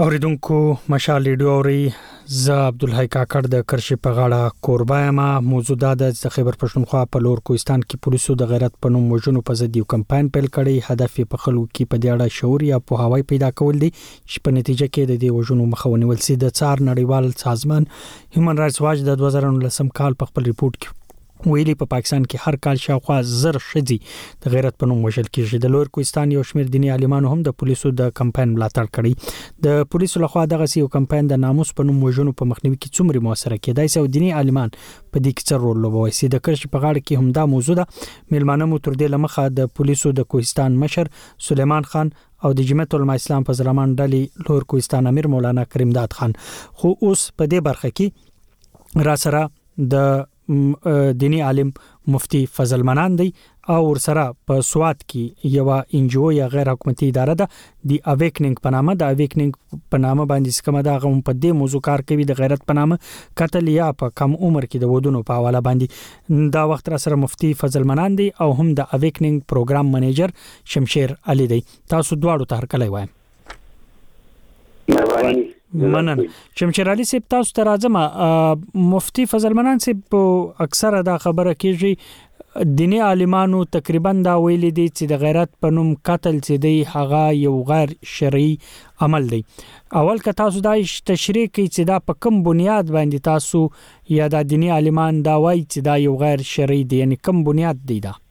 اوریدونکو مشال ریډیو اوري ز عبدالحی کاکړ د کرشي په غاړه کوربا ما موجوده د خیبر پښتونخوا په لور کوهستان کې پولیسو د غیرت په نوم وژنو په ضد یو کمپاین پیل کړی. هدف په خلکو کې په دې اړه شعور یا پوهاوی پیدا کول دي چې په نتیجه کې د دې وژنو مخه ونیول سي. د څار نړیوال سازمان هیومن رائټس واچ د دوه زره نولسم کال په خپل ریپورت کې ویلي په پاکستان کې هر کال شاوخوا زر شذي د غیرت په نوم وژل کیږي. د لوړ کوهستان یو شمېر دینی عالمانو هم د پولیسو د کمپاین ملاتړ کړی. د پولیسو لخوا دغه یو کمپاین د ناموس په نوم وژنو په مخنیوي کې څومره موثر کېدای سي او دینی عالمان په دې کې څه رول لوبوي سي. د کرشي په غاړه کې هم دا موضوع ده. میلمانه مو تر دې لمخه د پولیسو د کوهستان مشر سلیمان خان او د جمعیت العلماء اسلام په زلمان ډلې لوړ کوهستان امیر مولانا کریم داد خان خو اوس په دې برخه کې را سره د دینی عالم مفتی فضل منان دی او ورسره په سوات کې یو ان جی او یا غیر حکومتي اداره ده دی اویکنینګ په نامه د اویکنینګ په نامه باندې سکمه دا غو په دې موضوع کار کوي د غیرت په نامه قتل یا په کم عمر کې د ودونو په حواله باندې. دا وخت را سره مفتی فضل منان دی او هم د اویکنینګ پروګرام منیجر شمشیر علي دی. تاسو دواړو ته هرکلی وایم. منن شمشیر علي صاحب تاسو ته راځم. مفتی فضل منان صاحب اکثره دا خبره کیږي دینی عالمانو تقریبا دا ویلي دي چې د غیرت په نوم قتل چې دی هغه یو غیر شرعي عمل دی. اول که تاسو دا تشریح کوي چې دا په کوم بنیاد باندې تاسو یا د دینی عالمان دا وایي چې دا یو غیر شرعي دی یعنی کوم بنیاد دی دا؟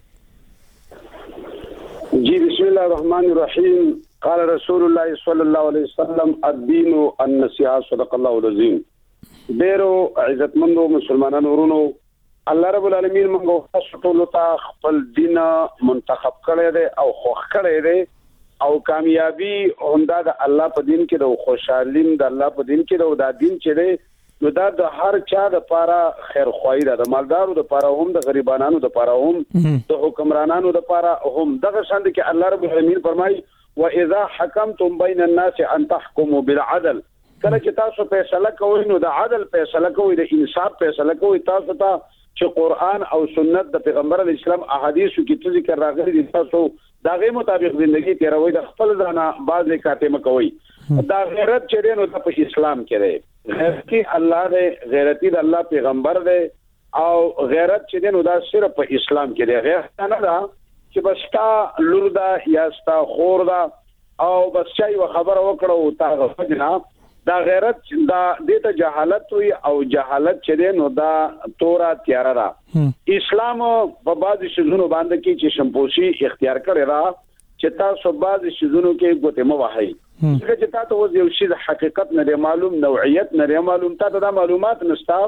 جی بسم الله الرحمن الرحیم. قال رسول الله صلی الله علیه وسلم الدین النصیحه صدق الله العظیم. ډیرو عزتمندو مسلمانانو ورونو الله رب العالمین موږ ټول ته خپل دین منتخب کړی دی او خوښ کړی دی او کامیابی همدا د الله په دین کې د خوشحالیم د الله په دین کې د دین چې دی نو دا د هر چا د پاره خیر خوای ده. د مالدارو د پاره هم د غریبانو د پاره هم د حکمرانانو د پاره هم دغه شان دي کې الله رب العالمین فرمایي واذا حكمتم بين الناس ان تحكموا بالعدل. کله چې تاسو فیصله کوئ نو د عدل فیصله کوئ د انصاف فیصله کوئ. تاسو ته چې قران او سنت د پیغمبر اسلام احادیثو کې ذکر راغلي دي تاسو دغه مطابق ژوندۍ تیروي د خپل ځانه باز کاتمه کوئ. دا غیرت چې نو د اسلام کې دی غیرتی الله دی غیرتی د الله پیغمبر دی او غیرت چې نو دا صرف په اسلام کې دی. غیرت نه ده چې بستا لور دا یا ستا خور دا او بس چا یو خبره وکړو تا غوښنه دا غیرت دا د ته جهالت وي او جهالت چې نو دا تورا تیار را. اسلام په بعضی شذونو باندې کې چې شمپوشي اختیار کړی را چې تاسو بعضی شذونو کې ګوته مو وهي چې تاسو وځي یو شی د حقیقت نه معلوم نوعیت نه معلوم تاسو دا معلومات نشته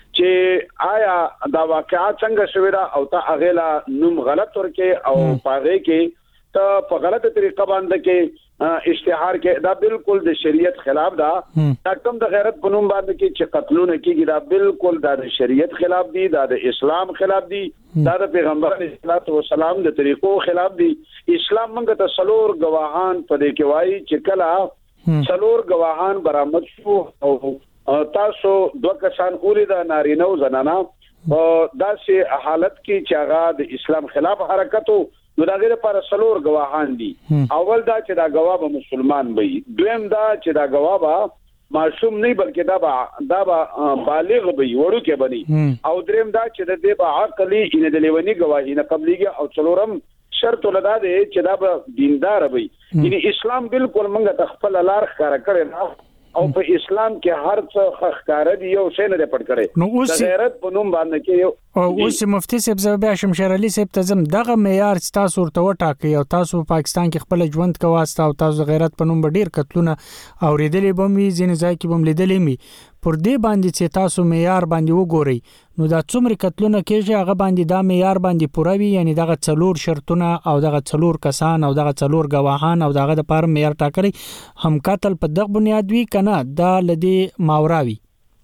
چې آیا دا واقعات څنګه شوی دا او تا اغلا نوم غلط ورکه او پاغه کې ته په غلطه طریقه باندې کې اشتهار کې دا بالکل د شریعت خلاف دا. دا کوم د غیرت په نوم باندې کې چې قتلونه کېږي دا بالکل د شریعت خلاف دي دا د اسلام خلاف دي دا د پیغمبر اسلام و سلام د طریقو خلاف دي. اسلام موږ ته سلور گواهان په دې کې وایي چې کله سلور گواهان برآمد شو او تاسو دوه کسان اولید نارینه او زنانه او داسې حالت کې چې هغه د اسلام خلاف حرکتو نو دا غیر پر سلور گواهان دي. اول دا چې دا گواه به مسلمان وي. دویم دا چې دا گواه به معصوم نه بلکې دا به دا به بالغ وي وړو کې بني. او دریم دا چې د دې به عقلي ان د لیونی گواهی نه قبليږي او څلورم شرط ولدا دی چې دا به دیندار وي. یعنی اسلام بالکل موږ ته خپل لار ښکارا کړی نه او په اسلام کې هر څه ښکارا دی یو څه نه پټ کړي. نو اوس غیرت په نوم باندې کې یو او اوس مفتی صاحب زبیا شمشیر علي صاحب تزم دغه معیار تاسو ورته وټاکي او تاسو پاکستان کې خپل ژوند کواسته او تاسو غیرت په نوم ډیر قتلونه اوریدلې بمې ځین ځای کې بم لیدلې می پر دې باندې چې تاسو معیار باندې وګورئ نو دا څومره قتلونه کېږي هغه باندې دا معیار باندې پوره وي یعنی دغه څلور شرطونه او دغه څلور کسان او دغه څلور گواهان او دغه د پاره معیار ټاکلي هم قتل په دغه بنیاد وی کنه دا لدی ماوراوي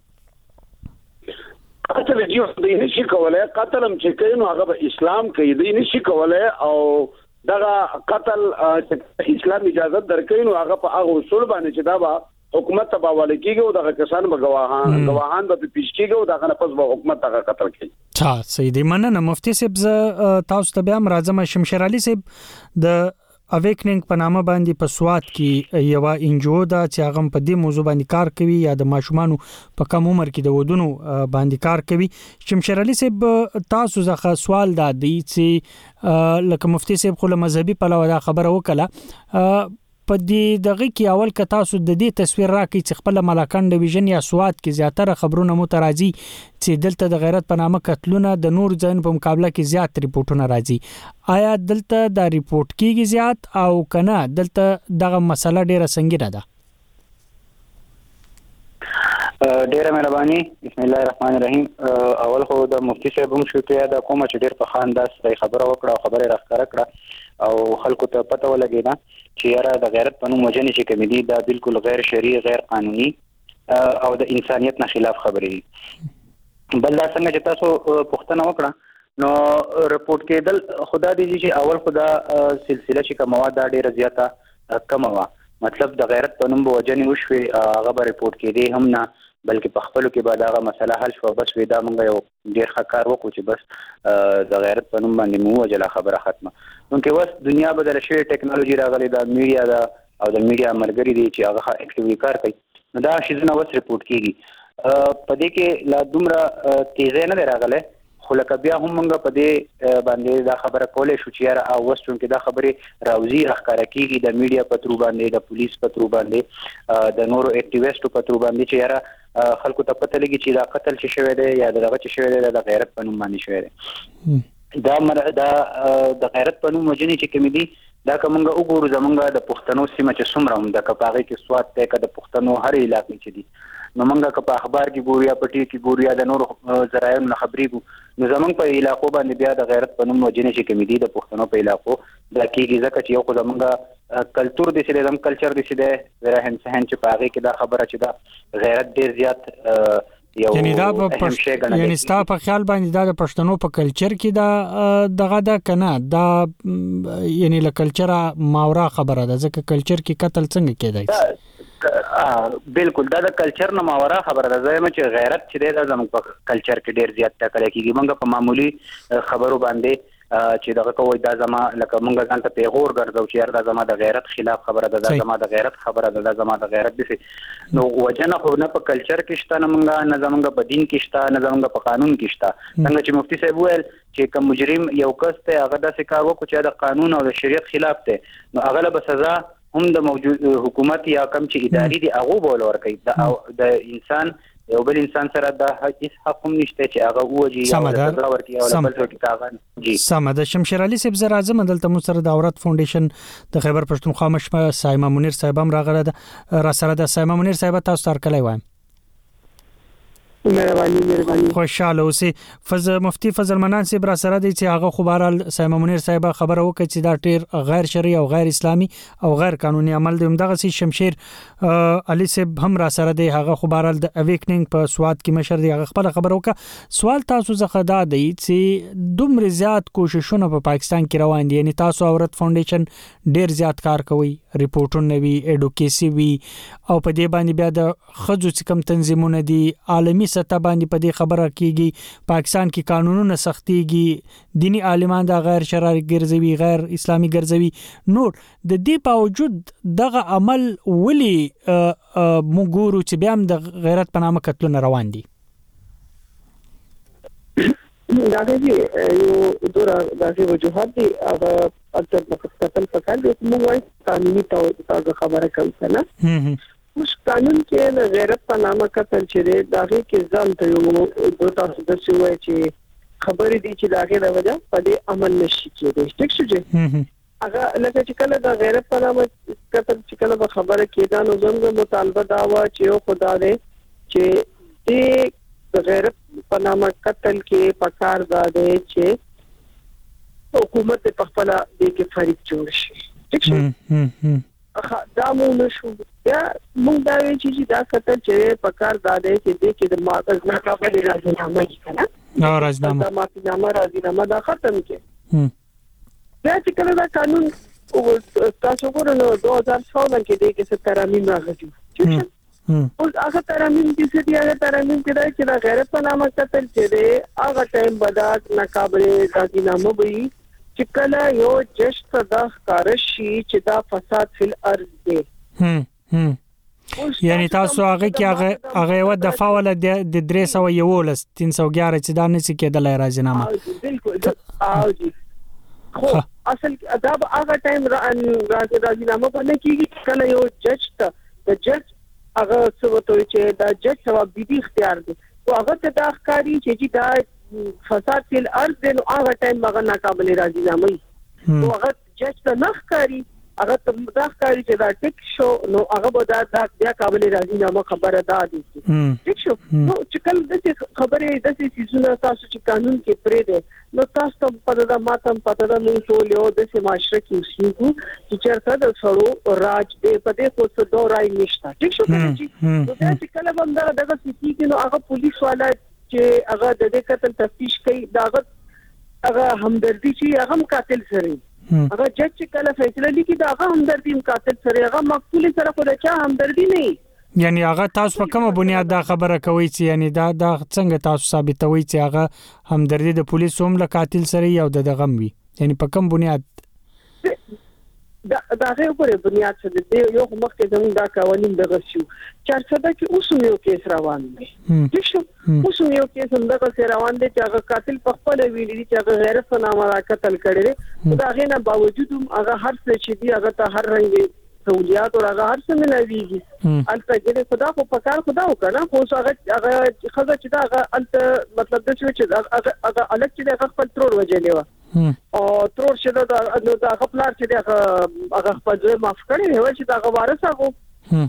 قتل یو د نشي کولای قتل هم چې کینو هغه په اسلام کې دی نشي کولای او دغه قتل اسلام اجازه درکینو هغه په هغه اصول باندې چې دا به حکومت ته باور کیږي او دغه کسان به گواهان گواهان به پیش کیږي او دغه نه پس به حکومت ته قتل کوي. ها سیدی مننه مفتی صاحب تاسو ته بیا راځم. شمشیر علي صاحب د اویکنینګ په نامه باندې په سواد کې یو انجو دا چې هغه په دې موضوع باندې کار کوي یا د ماشومان په کم عمر کې د ودونو باندې کار کوي. شمشیر علي صاحب تاسو ځخه سوال دا دی چې لکه مفتي صاحب خو مذهبي پلوه دا خبره وکړه په دې دغه کې اول ک تاسو د دې تصویر راکې چې خپل ملاکنډ ډیویژن یا سواد کې زیاتره خبرونه مترازی چې دلته د غیرت په نامه قتلونه د نور ځین په مقابله کې زیات ریپورتونه راځي. آیا دلته دا ریپورت کیږي زیات او کنه دلته دغه مسله ډیره سنگینه ده؟ ډیره مهرباني. بسم الله الرحمن الرحیم. اول خو د مفتي صاحب هم شکریه د کومه چې ډیر په خانداس خبره وکړه او خبره راخره کړه او خلکو ته پته ولګیدا چې یاره د غیرت په نوم وجنې چې کوم دي دا بالکل غیر شرعي غیر قانوني او د انسانيت نه خلاف خبرې دي. بل دا څنګه چې تاسو پوښتنه وکړه نو رپورټ کېدل خدا دې چې اول خدا سلسله چې کوم مواد ډیره زیاته کم وا مطلب د غیرت په نوم وجنې وشوي هغه به رپورټ کېدی هم نه بلکې په خپل کې بعد هغه مسله حل شو بس ودا مونږ یو ډیر ښه کار وکړو چې بس د غیرت په نوم باندې مو وجله خبره ختمه. نو کې وس دنیا بدل شوی ټیکنالوژي راغلی دا میډیا دا او د میډیا مرګري دي چې هغه اکټیولی کار کوي نو دا شي نه وس رپورټ کیږي په دې کې لا دومره تیزه نه راغله خو لکه بیا هم موږ په دې باندې دا خبره کولې شو چې یاره او وس چون کې دا خبره راوزی راخاره کیږي د میډیا په ترو باندې د پولیس په ترو باندې د نورو اکټیویسټو په ترو باندې چې یاره خلکو ته پته لګي چې دا قتل چې شوی دی یا دغه چې شوی دی د غیرت په نوم باندې شوی دی. دا مر دا د غیرت په نوم وجنې چې کوم دي دا کومه وګورو زمونږ د پښتنو سیمه چې څومره هم د کپاغي کې سواد ته کده پښتنو هر علاقې چې دي نو موږ که په اخبار کې ګورو یا په ټي کې ګورو یا د نورو ذرایعو نه خبرې ګو نو زمونږ په علاقو باندې بیا د غیرت په نوم وجنې چې کوم دي د پښتنو په علاقو دا کېږي ځکه چې یو خو زمونږ کلچر دي چې زموږ کلچر دي چې د هند سهن چې پاغي کې دا خبره چې دا غیرت ډیر زیات یعنی دا په پښ... یعنی ستا په خیال باندې دا د پښتنو په کلچر کې دا دغه دا کنه دا یعنی له کلچره ماورا خبره ده ځکه کلچر کې قتل څنګه کېدای بالکل دا د کلچر نه ماورا خبره ده زما چې غیرت چې دا زموږ په کلچر کې ډیر زیات ټاکل کېږي موږ په معمولی خبرو باندې چې دغه کوی دا زما لکه مونږ ځان ته پیغور ګرځو چې دا زما د غیرت خلاف خبره ده دا زما د غیرت خبره ده دا زما د غیرت دي نو وجنه خو نه په کلچر کې شته نه مونږ نه زمونږ په دین کې شته نه زمونږ په قانون کې شته څنګه چې مفتي صاحب وویل چې کوم مجرم یو کس ته هغه داسې کار وکړي چې د قانون او د شریعت خلاف دی نو هغه له سزا هم د موجود حکومت یا کم چې اداري دي هغه بول ورکړي د انسان یو بل انسان سره د هیڅ حق هم نشته چې هغه وږي یا سزا ورکړي او بل څه کاغذ جی سمه. شمشیر علي صاحب زرا اعظم دلته مو سره د اورات فاونډیشن د خیبر پښتونخوا مشمه سایما منیر صاحب هم راغله ده را سره د سایما منیر صاحب تاسو تر کله وایم مهرباني مهرباني خوشاله اوسئ. فضل مفتی فضل منان صاحب را سره دي چې هغه خبرال سایما منیر صاحب خبره وکړي چې دا ډیر غیر شرعي او غیر اسلامي او غیر قانوني عمل دی. همدغه سي شمشیر علي صاحب هم را سره دي هغه خبرال د اویکنینګ په سواد کې مشر دی هغه خپل خبره وکړه. سوال تاسو څخه دا دی چې دومره زیات کوششونه په پاکستان کې روان دي یعنی تاسو اورات فاونډیشن ډیر زیات کار کوي ریپورټونه وی اډوکیسي وی او په دې باندې بیا د خځو چې کم تنظیمونه دي عالمي سطح باندې په دې خبره کیږي پاکستان کې قانونونه سختيږي دینی عالمان دا غیر شرعي ګرځوي غیر اسلامي ګرځوي نور د دې باوجود دغه عمل ولي موږ چې بیا هم د غیرت په نامه قتلونه روان دي دا دی یو دورا دغه وجوهات دي هغه اکثر په قتل پکړ دي موږ وايي قانوني توګه خبره کوي نه اوس قانون کې د غیرت په نامه قتل چې دغه کې ځان ته یو دوه تاسو د څه وایي چې خبرې دي چې دغه د وجه په دې عمل نشي کېدای ټیک شو چې هغه لکه چې کله د غیرت په نامه قتل چې کله به خبره کېده نو زموږ مطالبه دا و چې یو خدا دې چې دې د غیرت په نامه قتل کې پکار ده چې حکومت په خپل دې کې فریق جوړ شي ټیک شو دا مو نشو یا موږ دا وی چې دا قتل چې پکار داده چې دې کې د ماده نه کابل راځنامه کنا او راځنامه دا ماده راځنامه دا ختم کې دا چې کله دا قانون او تاسو ګورئ نو دوه هزار څلور کې دې کې څه ترامیم راغلي چې اوس هغه ترامیم چې څه دی هغه ترامیم کې دا چې د غیرت په نامه قتل چې دی هغه ټایم بدات نه کابل راځنامه وي چې کله یو جج ته دا ښکار شي چې دا فساد فی الارض دی هم هم یعنی تاسو هغه کې هغه هغه و د فاول د درې سو یولس تین سو اګیاره چې دا نسی کېدل راځنامه بالکل او جی خو اصل دا هغه ټایم راځنامه باندې کیږي کله یو جج ته د جج هغه څه وته چې دا جج ثواب دي اختیار دي او هغه ته دا ښکاری چې دا فساد فی الارض نو هغه ټایم هغه ناقابل راځنامه نو هغه جج ته نه ښکاری هغه دا ښکاری چې دا ټیک شو نو هغه به دا بیا قابل راځنامه خبره ده دي ټیک شو نو چې کله د خبرې د سيزونه تاسو چې قانون کې پرې ده نو تاسو ته په دا ماتم پته ده نو ټول یو د معاشره کې اوسېږو چې چېرته د سړو راج دې په دې څه دورای نشته ټیک شو چې نو دا چې کله هم دا دغه سيتي کې نو هغه پولیس والا چې هغه د دې قتل تفتیش کوي دا هغه همدردي چې هغه قاتل سره هغه جج چې کله فیصله لیکي دا هغه همدردي قاتل سره هغه مقتول سره خو دا چا همدردي نه یعنی هغه تاسو په کومه بنیاد دا خبره کوي چې یعنی دا دا څنګه تاسو ثابتوي چې هغه همدردي د پولیسو هم له قاتل سره یو د دغه وي یعنی په کوم بنیاد دا دا غو پر بنیاد څه دی یو مخکې زموږ دا قوانين دغه شو چار څه دا چې اوس یو کیس روان دی ٹھیک شو اوس یو کیس هم دغه روان دی چې هغه قاتل په خپل ویلي چې هغه غیر سنامه قتل کړي دا غینه باوجود هغه هر څه چې دی هغه ته هر رنګ سہولیات او هغه هر څه ملويږي البته چې خدا خو په کار خدا وکړه خو هغه هغه خزه چې دا هغه مطلب د څه چې هغه هغه الګ چې هغه خپل ترور وجلې و او ترور چې دا نو دا خپل چې دا هغه خپل ځای معاف کړی و چې دا وارث هغه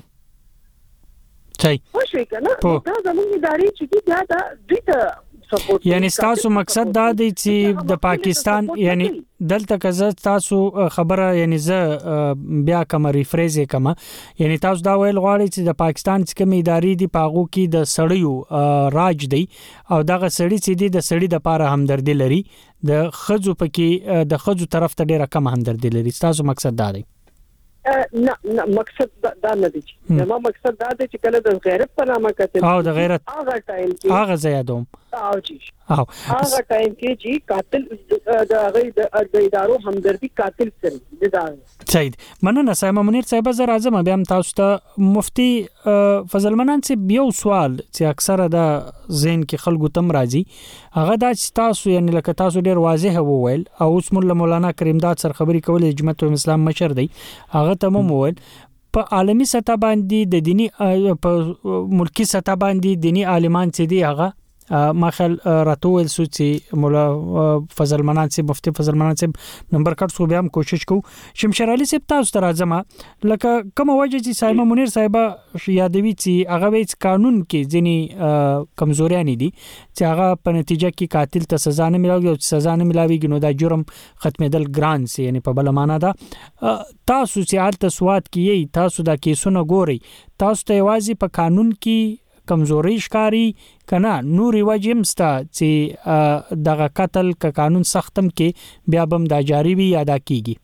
صحیح خو شي کنه دا زموږ ادارې چې دا دا دته یعنی تاسو مقصد دا دی چې د پاکستان یعنی دلته کزه تاسو خبره یعنی زه بیا کوم ریفریز کوم یعنی تاسو دا ویل غواړئ چې د پاکستان چې کوم ادارې دی پاغو کې د سړیو راج دی او دغه سړی چې دی د سړی د پاره همدردی لري د خځو پکې د خځو طرف ته ډیره کم همدردی لري تاسو مقصد دا دی نه نه مقصد دا نه دی نو مقصد دا دی چې کله د غیرت په نامه کتل او د غیرت هغه ټایم کې هغه زیادوم او جی او هغه ټایم کې چې قاتل د هغه د ادارو همدردي قاتل سره دا صحیح مننه سایما منیر صاحب زه راځم بیا هم تاسو ته مفتي فضل منان صاحب یو سوال چې اکثره د ذهن کې خلکو تم راځي هغه دا چې تاسو یعنی لکه تاسو ډیر واضح وویل او اوس مولانا کریم داد سره خبرې کولې جمعیت اسلام مشر دی هغه ته مو وویل په عالمی سطح باندې د دینی په ملکی سطح باندې دینی عالمان چې دی هغه ماخل راتول سوچي مولا فضل منان صاحب مفتی فضل منان صاحب نمبر کټ سو بیا هم کوشش کو شمشیر علي صاحب تاسو ته راځم لکه کوم وجه چې سایما منیر صاحب یادوي چې هغه وی قانون کې ځینی کمزوري دي چې هغه په نتیجه کې قاتل ته سزا نه ملوي او سزا نه ملوي نو دا جرم ختمېدل ګران سي یعنی په بل معنا دا تاسو چې حالت سواد کې تاسو دا کیسونه ګوري تاسو ته واځي په قانون کې کمزوري ښکاری کنه نوري وجمستا چې دغه قتل ک قانون سختم کې بیا بم دا جاری وي ادا کیږي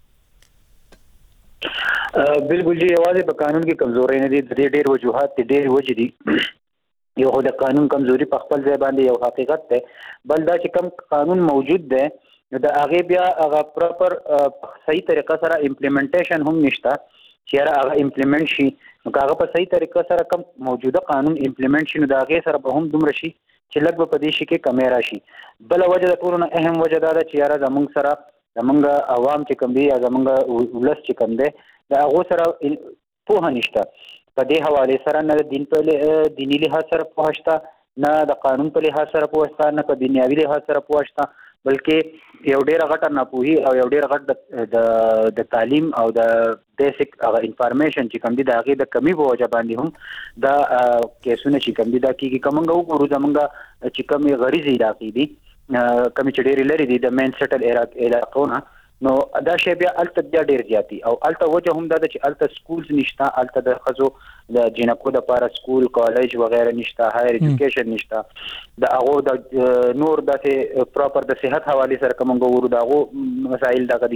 بالکل جی आवाज په قانون کې کمزوري نه دي د ډېر وجوهات دي ډېر وجې دي یو خو د قانون کمزوري په خپل ځای باندې یو حقیقت ده بل دا چې کم قانون موجود ده نو د هغه بیا هغه پراپر صحیح طریقه سره امپلیمنټیشن هم نشته چې هغه امپلیمنٹ شي نو هغه په صحیح طریقه سره کم موجوده قانون امپلیمنٹ شي نو دا هغه سره به هم دومره شي چې لږ په دې شي کې کمی راشي بل وجه د ټولو نه اهم وجه دا ده چې یاره زمونږ سره زمونږ عوام چې کم دي یا زمونږ ولس چې کم دی د هغو سره پوهه نشته په دې حواله سره نه د دین په دیني لحاظ سره پوهه شته نه د قانون په لحاظ سره پوهه شته نه په دنیاوي لحاظ سره پوهه شته بلکې یو ډېر غټه ناپوهي او یو ډېر غټ د د تعلیم او د بیسیک هغه انفارمیشن چې کوم دي د هغه د کمی په وجه باندې هم دا کیسونه چې کوم دي دا کیږي کومنګ وګورو زمونږ چې کوم غریزي علاقې دي کوم چې ډېر لري دي د مین سټل علاقونه نو دا شی بیا الته بیا ډېر زیاتی او الته وجه هم دا چې الته سکولز نشته الته د خزو د جنکو د پاره سکول کالج وغیرہ نشته هایر ایجوکیشن نشته د هغه د نور د پراپر د صحت حواله سره کوم وګورو دا هغه مسائل دغه دي بل روزګار وته نشته نو ډېر خبرې داسې دي ډېر وجوهات داسې دي چې هغه د قانون په واسطه باندې د قانون د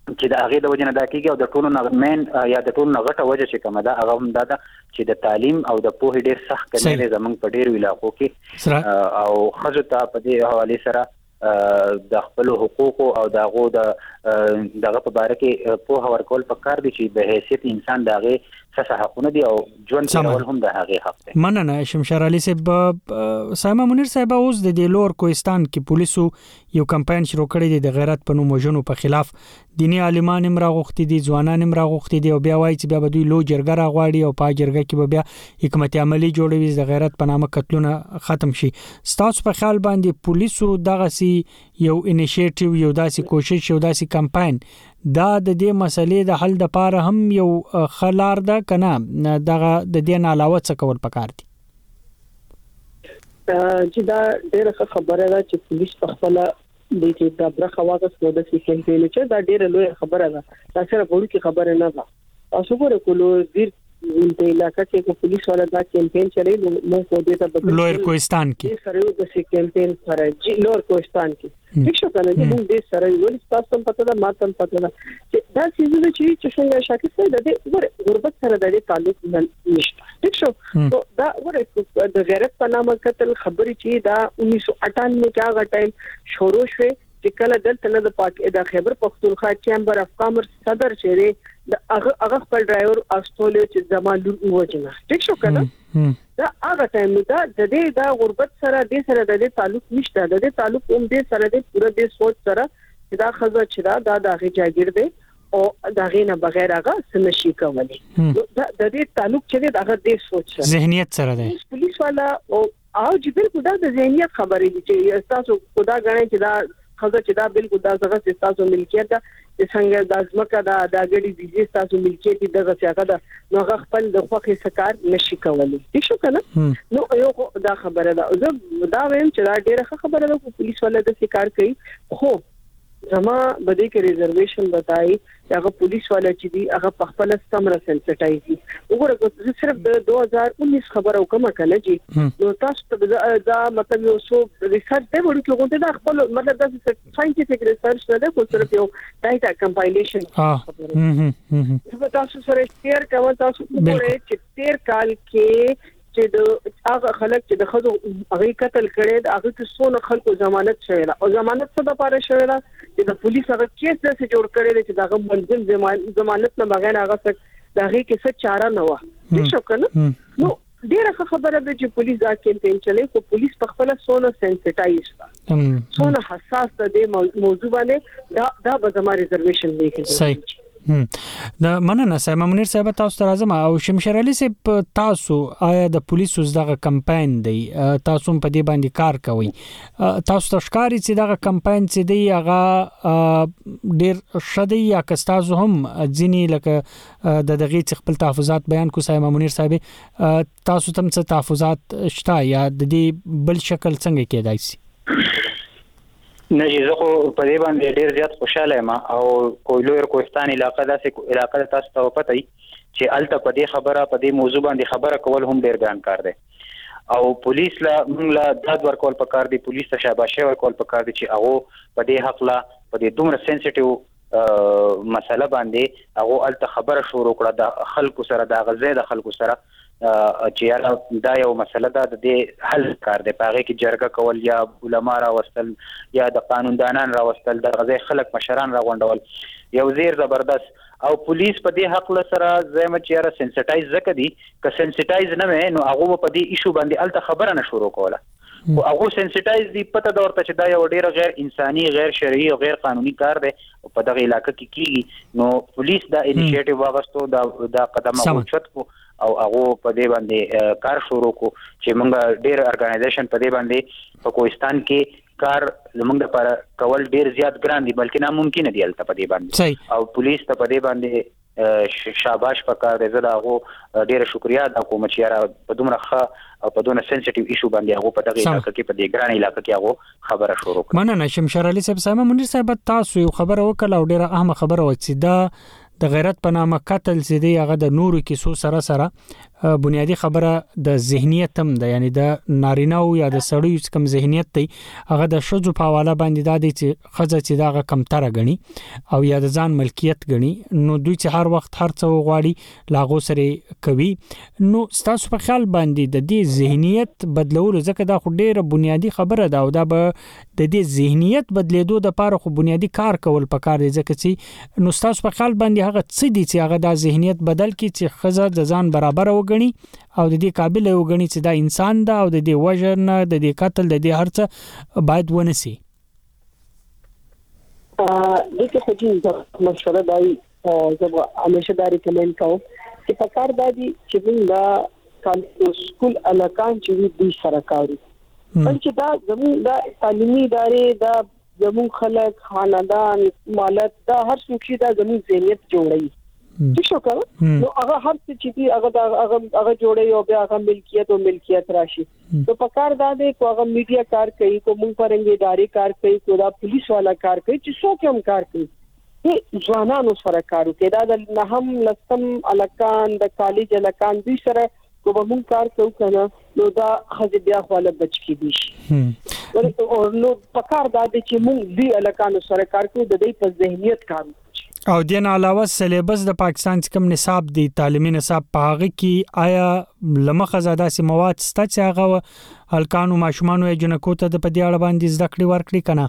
چې د هغه د وجه نه دا کیږي او د ټولو نغمن یا د ټولو نغټه وجه چې کومه ده هغه هم دا ده چې د تعلیم او د پوهې ډېر سخت کړي زمونږ په ډېر علاقو کې او خځو ته په دې حواله سره د خپل حقوق او دغه د دغه په اړه کې په ورکول پکار دي چې به حیثیت انسان دغه څه حقونه دي او ژوند کول هم د هغه حق دی. مننه شمشیر علي صاحب. سایما منیر صاحب اوس د لور کوهستان کې پولیسو یو کمپاین شروع کړی دی د غیرت په نوم وژنو په خلاف. دینی عالمان هم راغوښتي دي، ځوانان هم راغوښتي دي او بیا وایي چې بیا به دوی لو جرګه راغواړي او په جرګه کې به بیا حکمت عملی جوړوي د غیرت په نامه قتلونه ختم شي. ستاسو په خیال باندې پولیسو دغه سي یو انیشیټیو یو داسې کوشش یو داسې کمپاین دا د دې مسلې د حل لپاره هم یو خلار ده کنه دغه د دې نه علاوه څه کول پکار دي؟ چې دا ډېره خبره ده چې پولیس په خپل د دې د برخه واغس نو د سیستم په لچ دا ډېره لوی خبره ده. دا سره وړو کې خبره نه ده. تاسو ګورئ کولو ډېر د علاقې کې پولیس والا دا کمپاین چلای نو په دې ته بدل لویر کوهستان کې سره د سې کمپاین سره چې لویر کوهستان کې ټیک شو کنه چې دې سره ول تاسو هم پته ده ماته هم پته ده چې دا چیزونه چې چې څنګه شاکر څه د دې غربت سره د دې تعلق نشته. ټیک شو نو دا ورته د غیرت په نامه قتل خبري چې دا انیس سو اٹھانوے کې هغه ټایم شروع شوه چې کله دلته نه د پاک د خیبر پختونخوا چیمبر اف کامرس صدر چیرې د هغه هغه خپل ډرایور استرالیا چې زمان لور وجنه. ټیک شو کنه دا هغه ټایم دا د دې دا غربت سره د سره د دې تعلق نشته. د دې تعلق هم د سره د پوره د سوچ سره چې دا خزه چې دا د هغه جاګیر دی او دا غینه بغیر هغه سنشي کولی. دا د دې تعلق چې دا هغه د سوچ سره ذهنیت سره دی. پولیس والا او او چې بالکل دا د ذهنیت خبرې دي چې تاسو خدا غواړئ چې دا خزه چې دا بالکل دا څنګه تاسو ملکیت ده چې څنګه د ازمکه دا د غړي دي تاسو ملکیت دغه څنګه ده نو خپل د خوخي سکار نشي کولی. ٹھیک شو کنه نو یو دا خبره ده. زه دا وایم چې دا ډیره خبره ده چې پولیس والا د سکار کوي خو زما بده کې ریزرویشن بتای هغه پولیس والا چې دی هغه په خپل سمره سنسټایز دي. وګوره زه صرف د دو هزار انیس خبرو کوم کنه جی نو تاسو ته دا مطلب یو څو ریسرچ دی ورته کوم ته دا خپل مطلب د ساينټیفیک ریسرچ نه ده خو صرف یو ډاټا کمپایلیشن خبره. زه تاسو سره شیر کوم تاسو وګورئ چې تیر کال کې چې د هغه خلک چې د خزو هغه قتل کړي د هغه څونه خلکو ضمانت شوی دا او ضمانت څه د پاره شوی دا چې د پولیس هغه کیس د څه جوړ کړي چې دغه منځل ضمانت نه بغیر هغه څه دغه کې څه چاره نه و. څه شو کنه نو ډیره خبره ده چې پولیس دا کمپاین چلای خو پولیس په خپل سونه سنسټایز ده سونه حساس ده د موضوع باندې دا دا به زما ریزرویشن دی کې. صحیح. د مننه سایما منیر صاحب تاسو ته راځم او شمشیر علي صاحب تاسو آیا د پولیسو دغه کمپاین دی تاسو په دې باندې کار کوي تاسو ته ښکاري چې دغه کمپاین چې دی هغه ډیر شدي یا کستازو هم ځینی لکه د دغه خپل تحفظات بیان کو سایما منیر صاحب تاسو تم څه تحفظات شته یا د دې بل شکل څنګه کېدای شي؟ نه زه خو په دې باندې ډیر زیات خوشاله یم او کویلور کوهستان علاقې داسې علاقې تاسو ته پته وي چې الته په دې خبره په دې موضوع باندې خبره کول هم ډیر ګران کار دی او پولیس لا موږ لا داد ورکول پکار دی پولیس ته شاباشه ورکول پکار دی چې هغه په دې حق لا په دې دومره سنسټیو مسله باندې هغه الته خبره شروع کړه د خلکو سره د غزې د خلکو سره چې دا یو مسله ده د دې حل کار دی په هغه کې جرګه کول یا علما راوستل یا د قانوندانان راوستل د غزې خلک مشران راغونډول یو زیر زبردست او پولیس په دې حق سره زما چې را سنسټایز زکه دي که سنسټایز نه وي نو هغه په دې ایشو باندې الته خبره نه شروع کوله او هغه سنسټایز دي پته دا ورته چې دا یو ډیر غیر انساني غیر شرعي او غیر قانوني کار دی او په دغه علاقې کې کیږي نو پولیس دا انیشیټیو واغستو دا دا قدم اوچت کو او هغه په دې باندې کار شروع کو چې موږ ډیر ارګنایزیشن په دې باندې په کوهستان کې کار زموږ لپاره کول ډیر زیات ګران دي بلکې ناممکن دي البته په دې باندې او پولیس ته په دې باندې شاباش پکار دی زه دا هغه ډیر شکریا د حکومت یاره په دومره ښه او په دونه سنسټیو ایشو باندې هغه په دغه علاقې کې په دې ګران علاقې کې هغه خبره شروع کړه. مننه شمشیر علي صاحب سایما منیر صاحب تاسو یو خبره وکړه او ډیره اهمه خبره و چې دا د غیرت په نامه قتل زیدي هغه د نورو کیسو سره سره بنیادی خبره د ذهنیت هم ده، یعنی د نارینه او یا د سړیو کم ذهنیت دی هغه د شذو په حواله باندې د دې چې خزه چې داغه کمتره غني او یا د ځان ملکیت غني، نو دوی چې هر وخت هر څه غواړي لاغو سره کوي. نو ستاسو په خیال باندې د دې ذهنیت بدلول ځکه دا خو ډیره بنیادی خبره ده او دا به د دې ذهنیت بدلیدو د لپاره خو بنیادی کار کول پکار دی، ځکه چې نو ستاسو په خیال باندې هغه څه دي چې هغه د ذهنیت بدل کی چې خزه د ځان برابر وګڼي او د دې قابل وګڼي چې دا انسان ده او د دې وژن د دې قتل د دې هرڅه باید ونسي. ا دغه خجین د مشوره دای زه همیشه دا ریکمند کوم چې په کار دادی چې موږ دا کال سکول الکان چې دوی سره کارو چې دا زموږ د تعلیمي ادارې دا زموږ خلک خاندان مالت دا هر څه چې دا زموږ ذهنیت جوړوي څه شو کړو نو هغه هر څه چې هغه هغه هغه جوړي او بیا هغه ملکیت او ملکیت راشي. نو په کار دا دی کو هغه میډیا کار کوي، کو موږ پرنګي ادارې کار کوي، کو دا پولیس والا کار کوي چې څوک هم کار کوي هي ځوانانو سره کارو کې دا د نهم لسم الکان د کالج الکان دوی سره کو به موږ کار کوو کنه نو دا خځه بیا خپل بچ کی دي او نو په کار دا دی چې موږ دی الکان سره کار کوو د دې په ذهنیت کار او دین علاوه سلیبس د پاکستان څخه نصاب دی تعلیمي نصاب پاغه کې آیا لمخه زاده سي مواد ست چې هغه الکانو ماشومان او جنکو ته د پدې اړه باندې زده کړې ورکړي کنه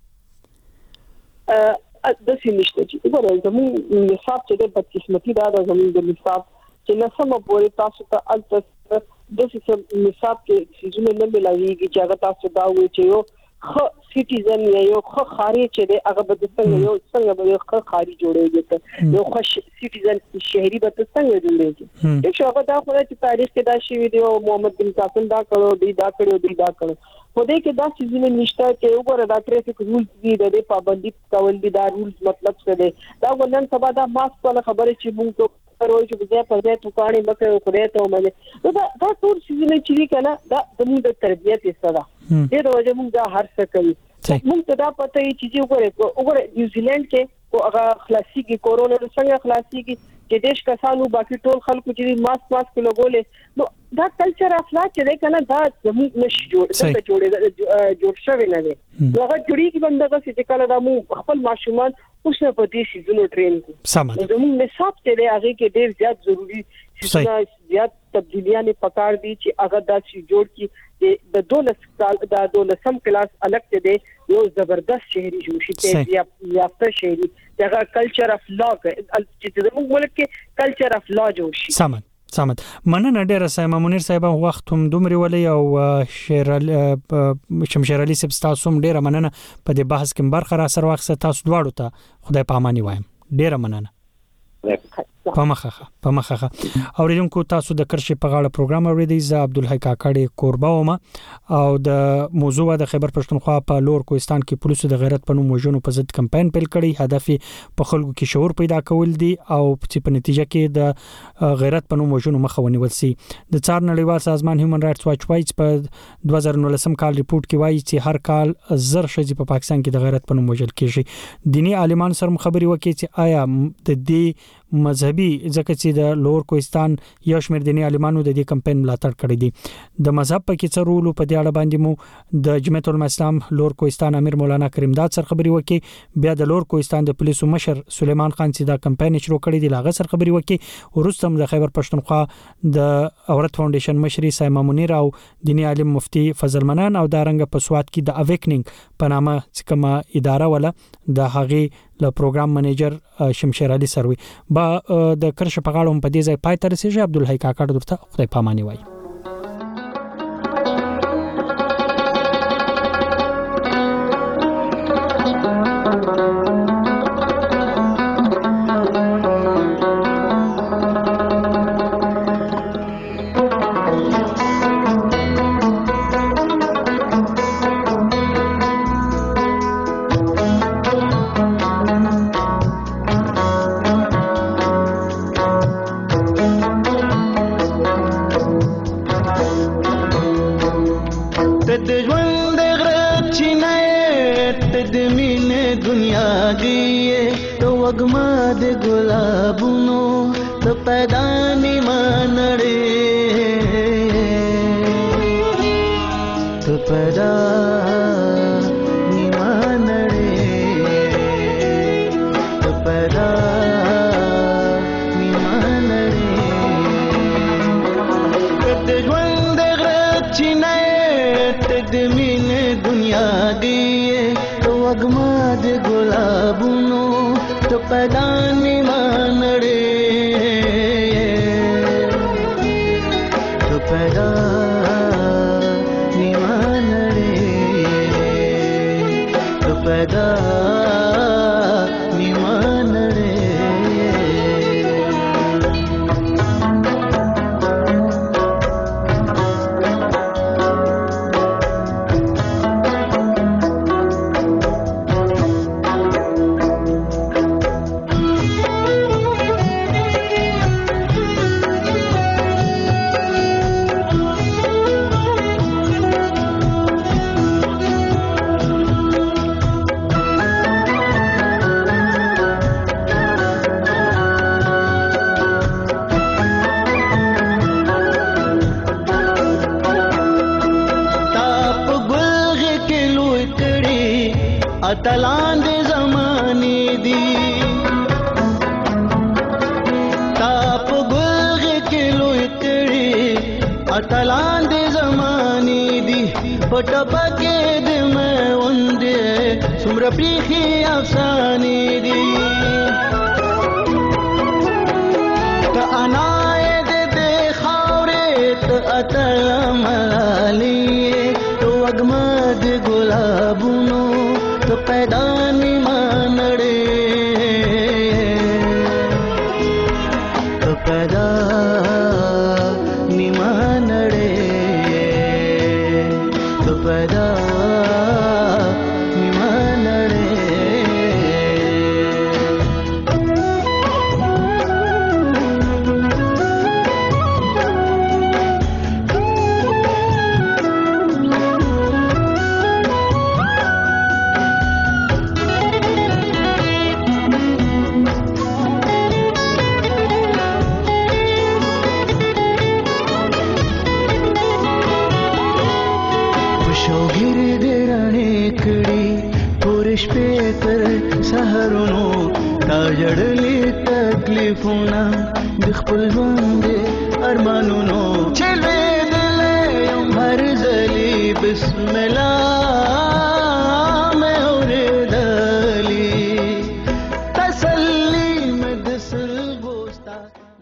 ا د سې نشته چې وګورئ زموږ نصاب چې د بدقسمتي دا د زموږ د نصاب چې نسمه پورې تاسو ته الته د سې نصاب کې چې نه ملایږي چې هغه تاسو دا وایي چې یو خو سټیزن یو خو خاري چې د هغه د څنګه یو څنګه به خو خاري جوړېږي یو خو سټیزن شهري به څنګه جوړېږي چې هغه دا خو چې تاریخ کې دا شی ویډیو محمد بن قاسم دا کړو دی دا کړو دی دا کړو په دې کې دا چې نشته چې وګوره دا ټریفیک رولز دي د پابندي کول دي دا رولز مطلب څه دی دا ولنن سبا دا ماسک ولا خبره چې موږ پروي چې بیا په دې ټوکانې مکه خدای ته ومنه دا دا ټول چې نه چي کنه دا زموږ د تربيت حصہ ده دې د وجه موږ دا هر څه کوي موږ ته دا پته یي چې وګوره وګوره نیوزیلند کې او هغه خلاصي کې کورونا څنګه خلاصي کې چې دیش کسانو باقي ټول خلکو چې ماسک ماسک لګولې نو دا کلچر افلاک چې کنه دا زموږ نشي جوړ دا جوړې جوړ شوی نه دی هغه جوړي کې بندګه چې کله دا مو خپل ماشومان اوسه په دې شي زونو ټرین کو زموږ نصاب ته دی هغه کې ډېر زیات ضروری چې زیات تبدیلیاں پکار دي چې هغه دا شي جوړ کی د دولس کال د دولسم کلاس الګ ته دی یو زبردست شهري جوړ شي ته یا یافته شهري دغه کلچر اف لا چې زموږ ملک کې کلچر اف لا جوړ شي. سمد سمد مننه ډیره سیمه منیر صاحب وخت هم دومره ولې او شیر شمشیر علي صاحب تاسو هم ډیره مننه په دې بحث کې برخه را سره وخت تاسو دواړو ته خدای پاماني وایم ډیره مننه پمخه پمخه اوریدونکو تاسو د کرشي په غاړه پروګرام اوریدئ ز عبدالحی کاکړی کوربا ومه او د موضوع د خیبر پښتونخوا په لور کوهستان کې پولیسو د غیرت په نوم وژنو په ضد کمپاین پیل کړی هدف په خلکو کې شعور پیدا کول دي او په نتیجه کې د غیرت په نوم وژنو مخه ونیول سي. د څار نړیوال سازمان هیومن رائټس واچ وایي په دوه زره نولسم کال ریپورت کې وایي چې هر کال زر شذې په پاکستان کې د غیرت په نوم وژل کیږي. دینی عالمان سره خبري وکړي چې آیا د دې مذهبي ځکه چې د لور کوهستان یو شمېر دیني عالمانو د دې کمپاین ملاتړ کړی دی د مذهب په کې څه رول په دې اړه باندې مو د جمعیت العلماء اسلام لور کوهستان امیر مولانا کریم داد سره خبري وکړي بیا د لور کوهستان د پولیسو مشر سلیمان خان چې دا کمپاین شروع کړی دی لاغه سره خبري وکړي ورستم د خیبر پښتونخوا د اورت فاونډیشن مشري سایما منیر او دیني عالم مفتی فضل منان او دارنګ په سواد کې د اویکنینګ په نامه چې کومه اداره ولا د هغه له پروګرام منیجر شمشیر علي سروي با د کرش په غاړه په دې ځای پای ته رسیږي. عبدالحی کاکړ درته خدای پاماني وایي. دنیا دی تو وګما د ګلاب ته پیدا نیمه نړۍ ته پیدا نیمه نړۍ ته پیدا نیمه نړۍ ته د ژوند د غره چینه ته د مینې دنیا دی ته وږمه د ګلابونو ته پیدا نیمه نړۍ ته پیدا نیمه نړۍ ته پیدا نیمه نړۍ اتلان د زمانې دي تا په ګلغ کې لوی کړي اتلان د زمانې دي پټ پکې د مېوند څومره پریخي افسانې دي ته انا د دې خاورې ته اتل ملالي ته وږمه د ګلابونو ته پیدا نیمه نړۍ ته پیدا نیمه نړۍ ته پیدا نیمه نړۍ شپې تر سحرونو تا جړلې تکلیفونه د خپل ژوند ارمانونو چې لوی دلې یم هر ځلې بسم الله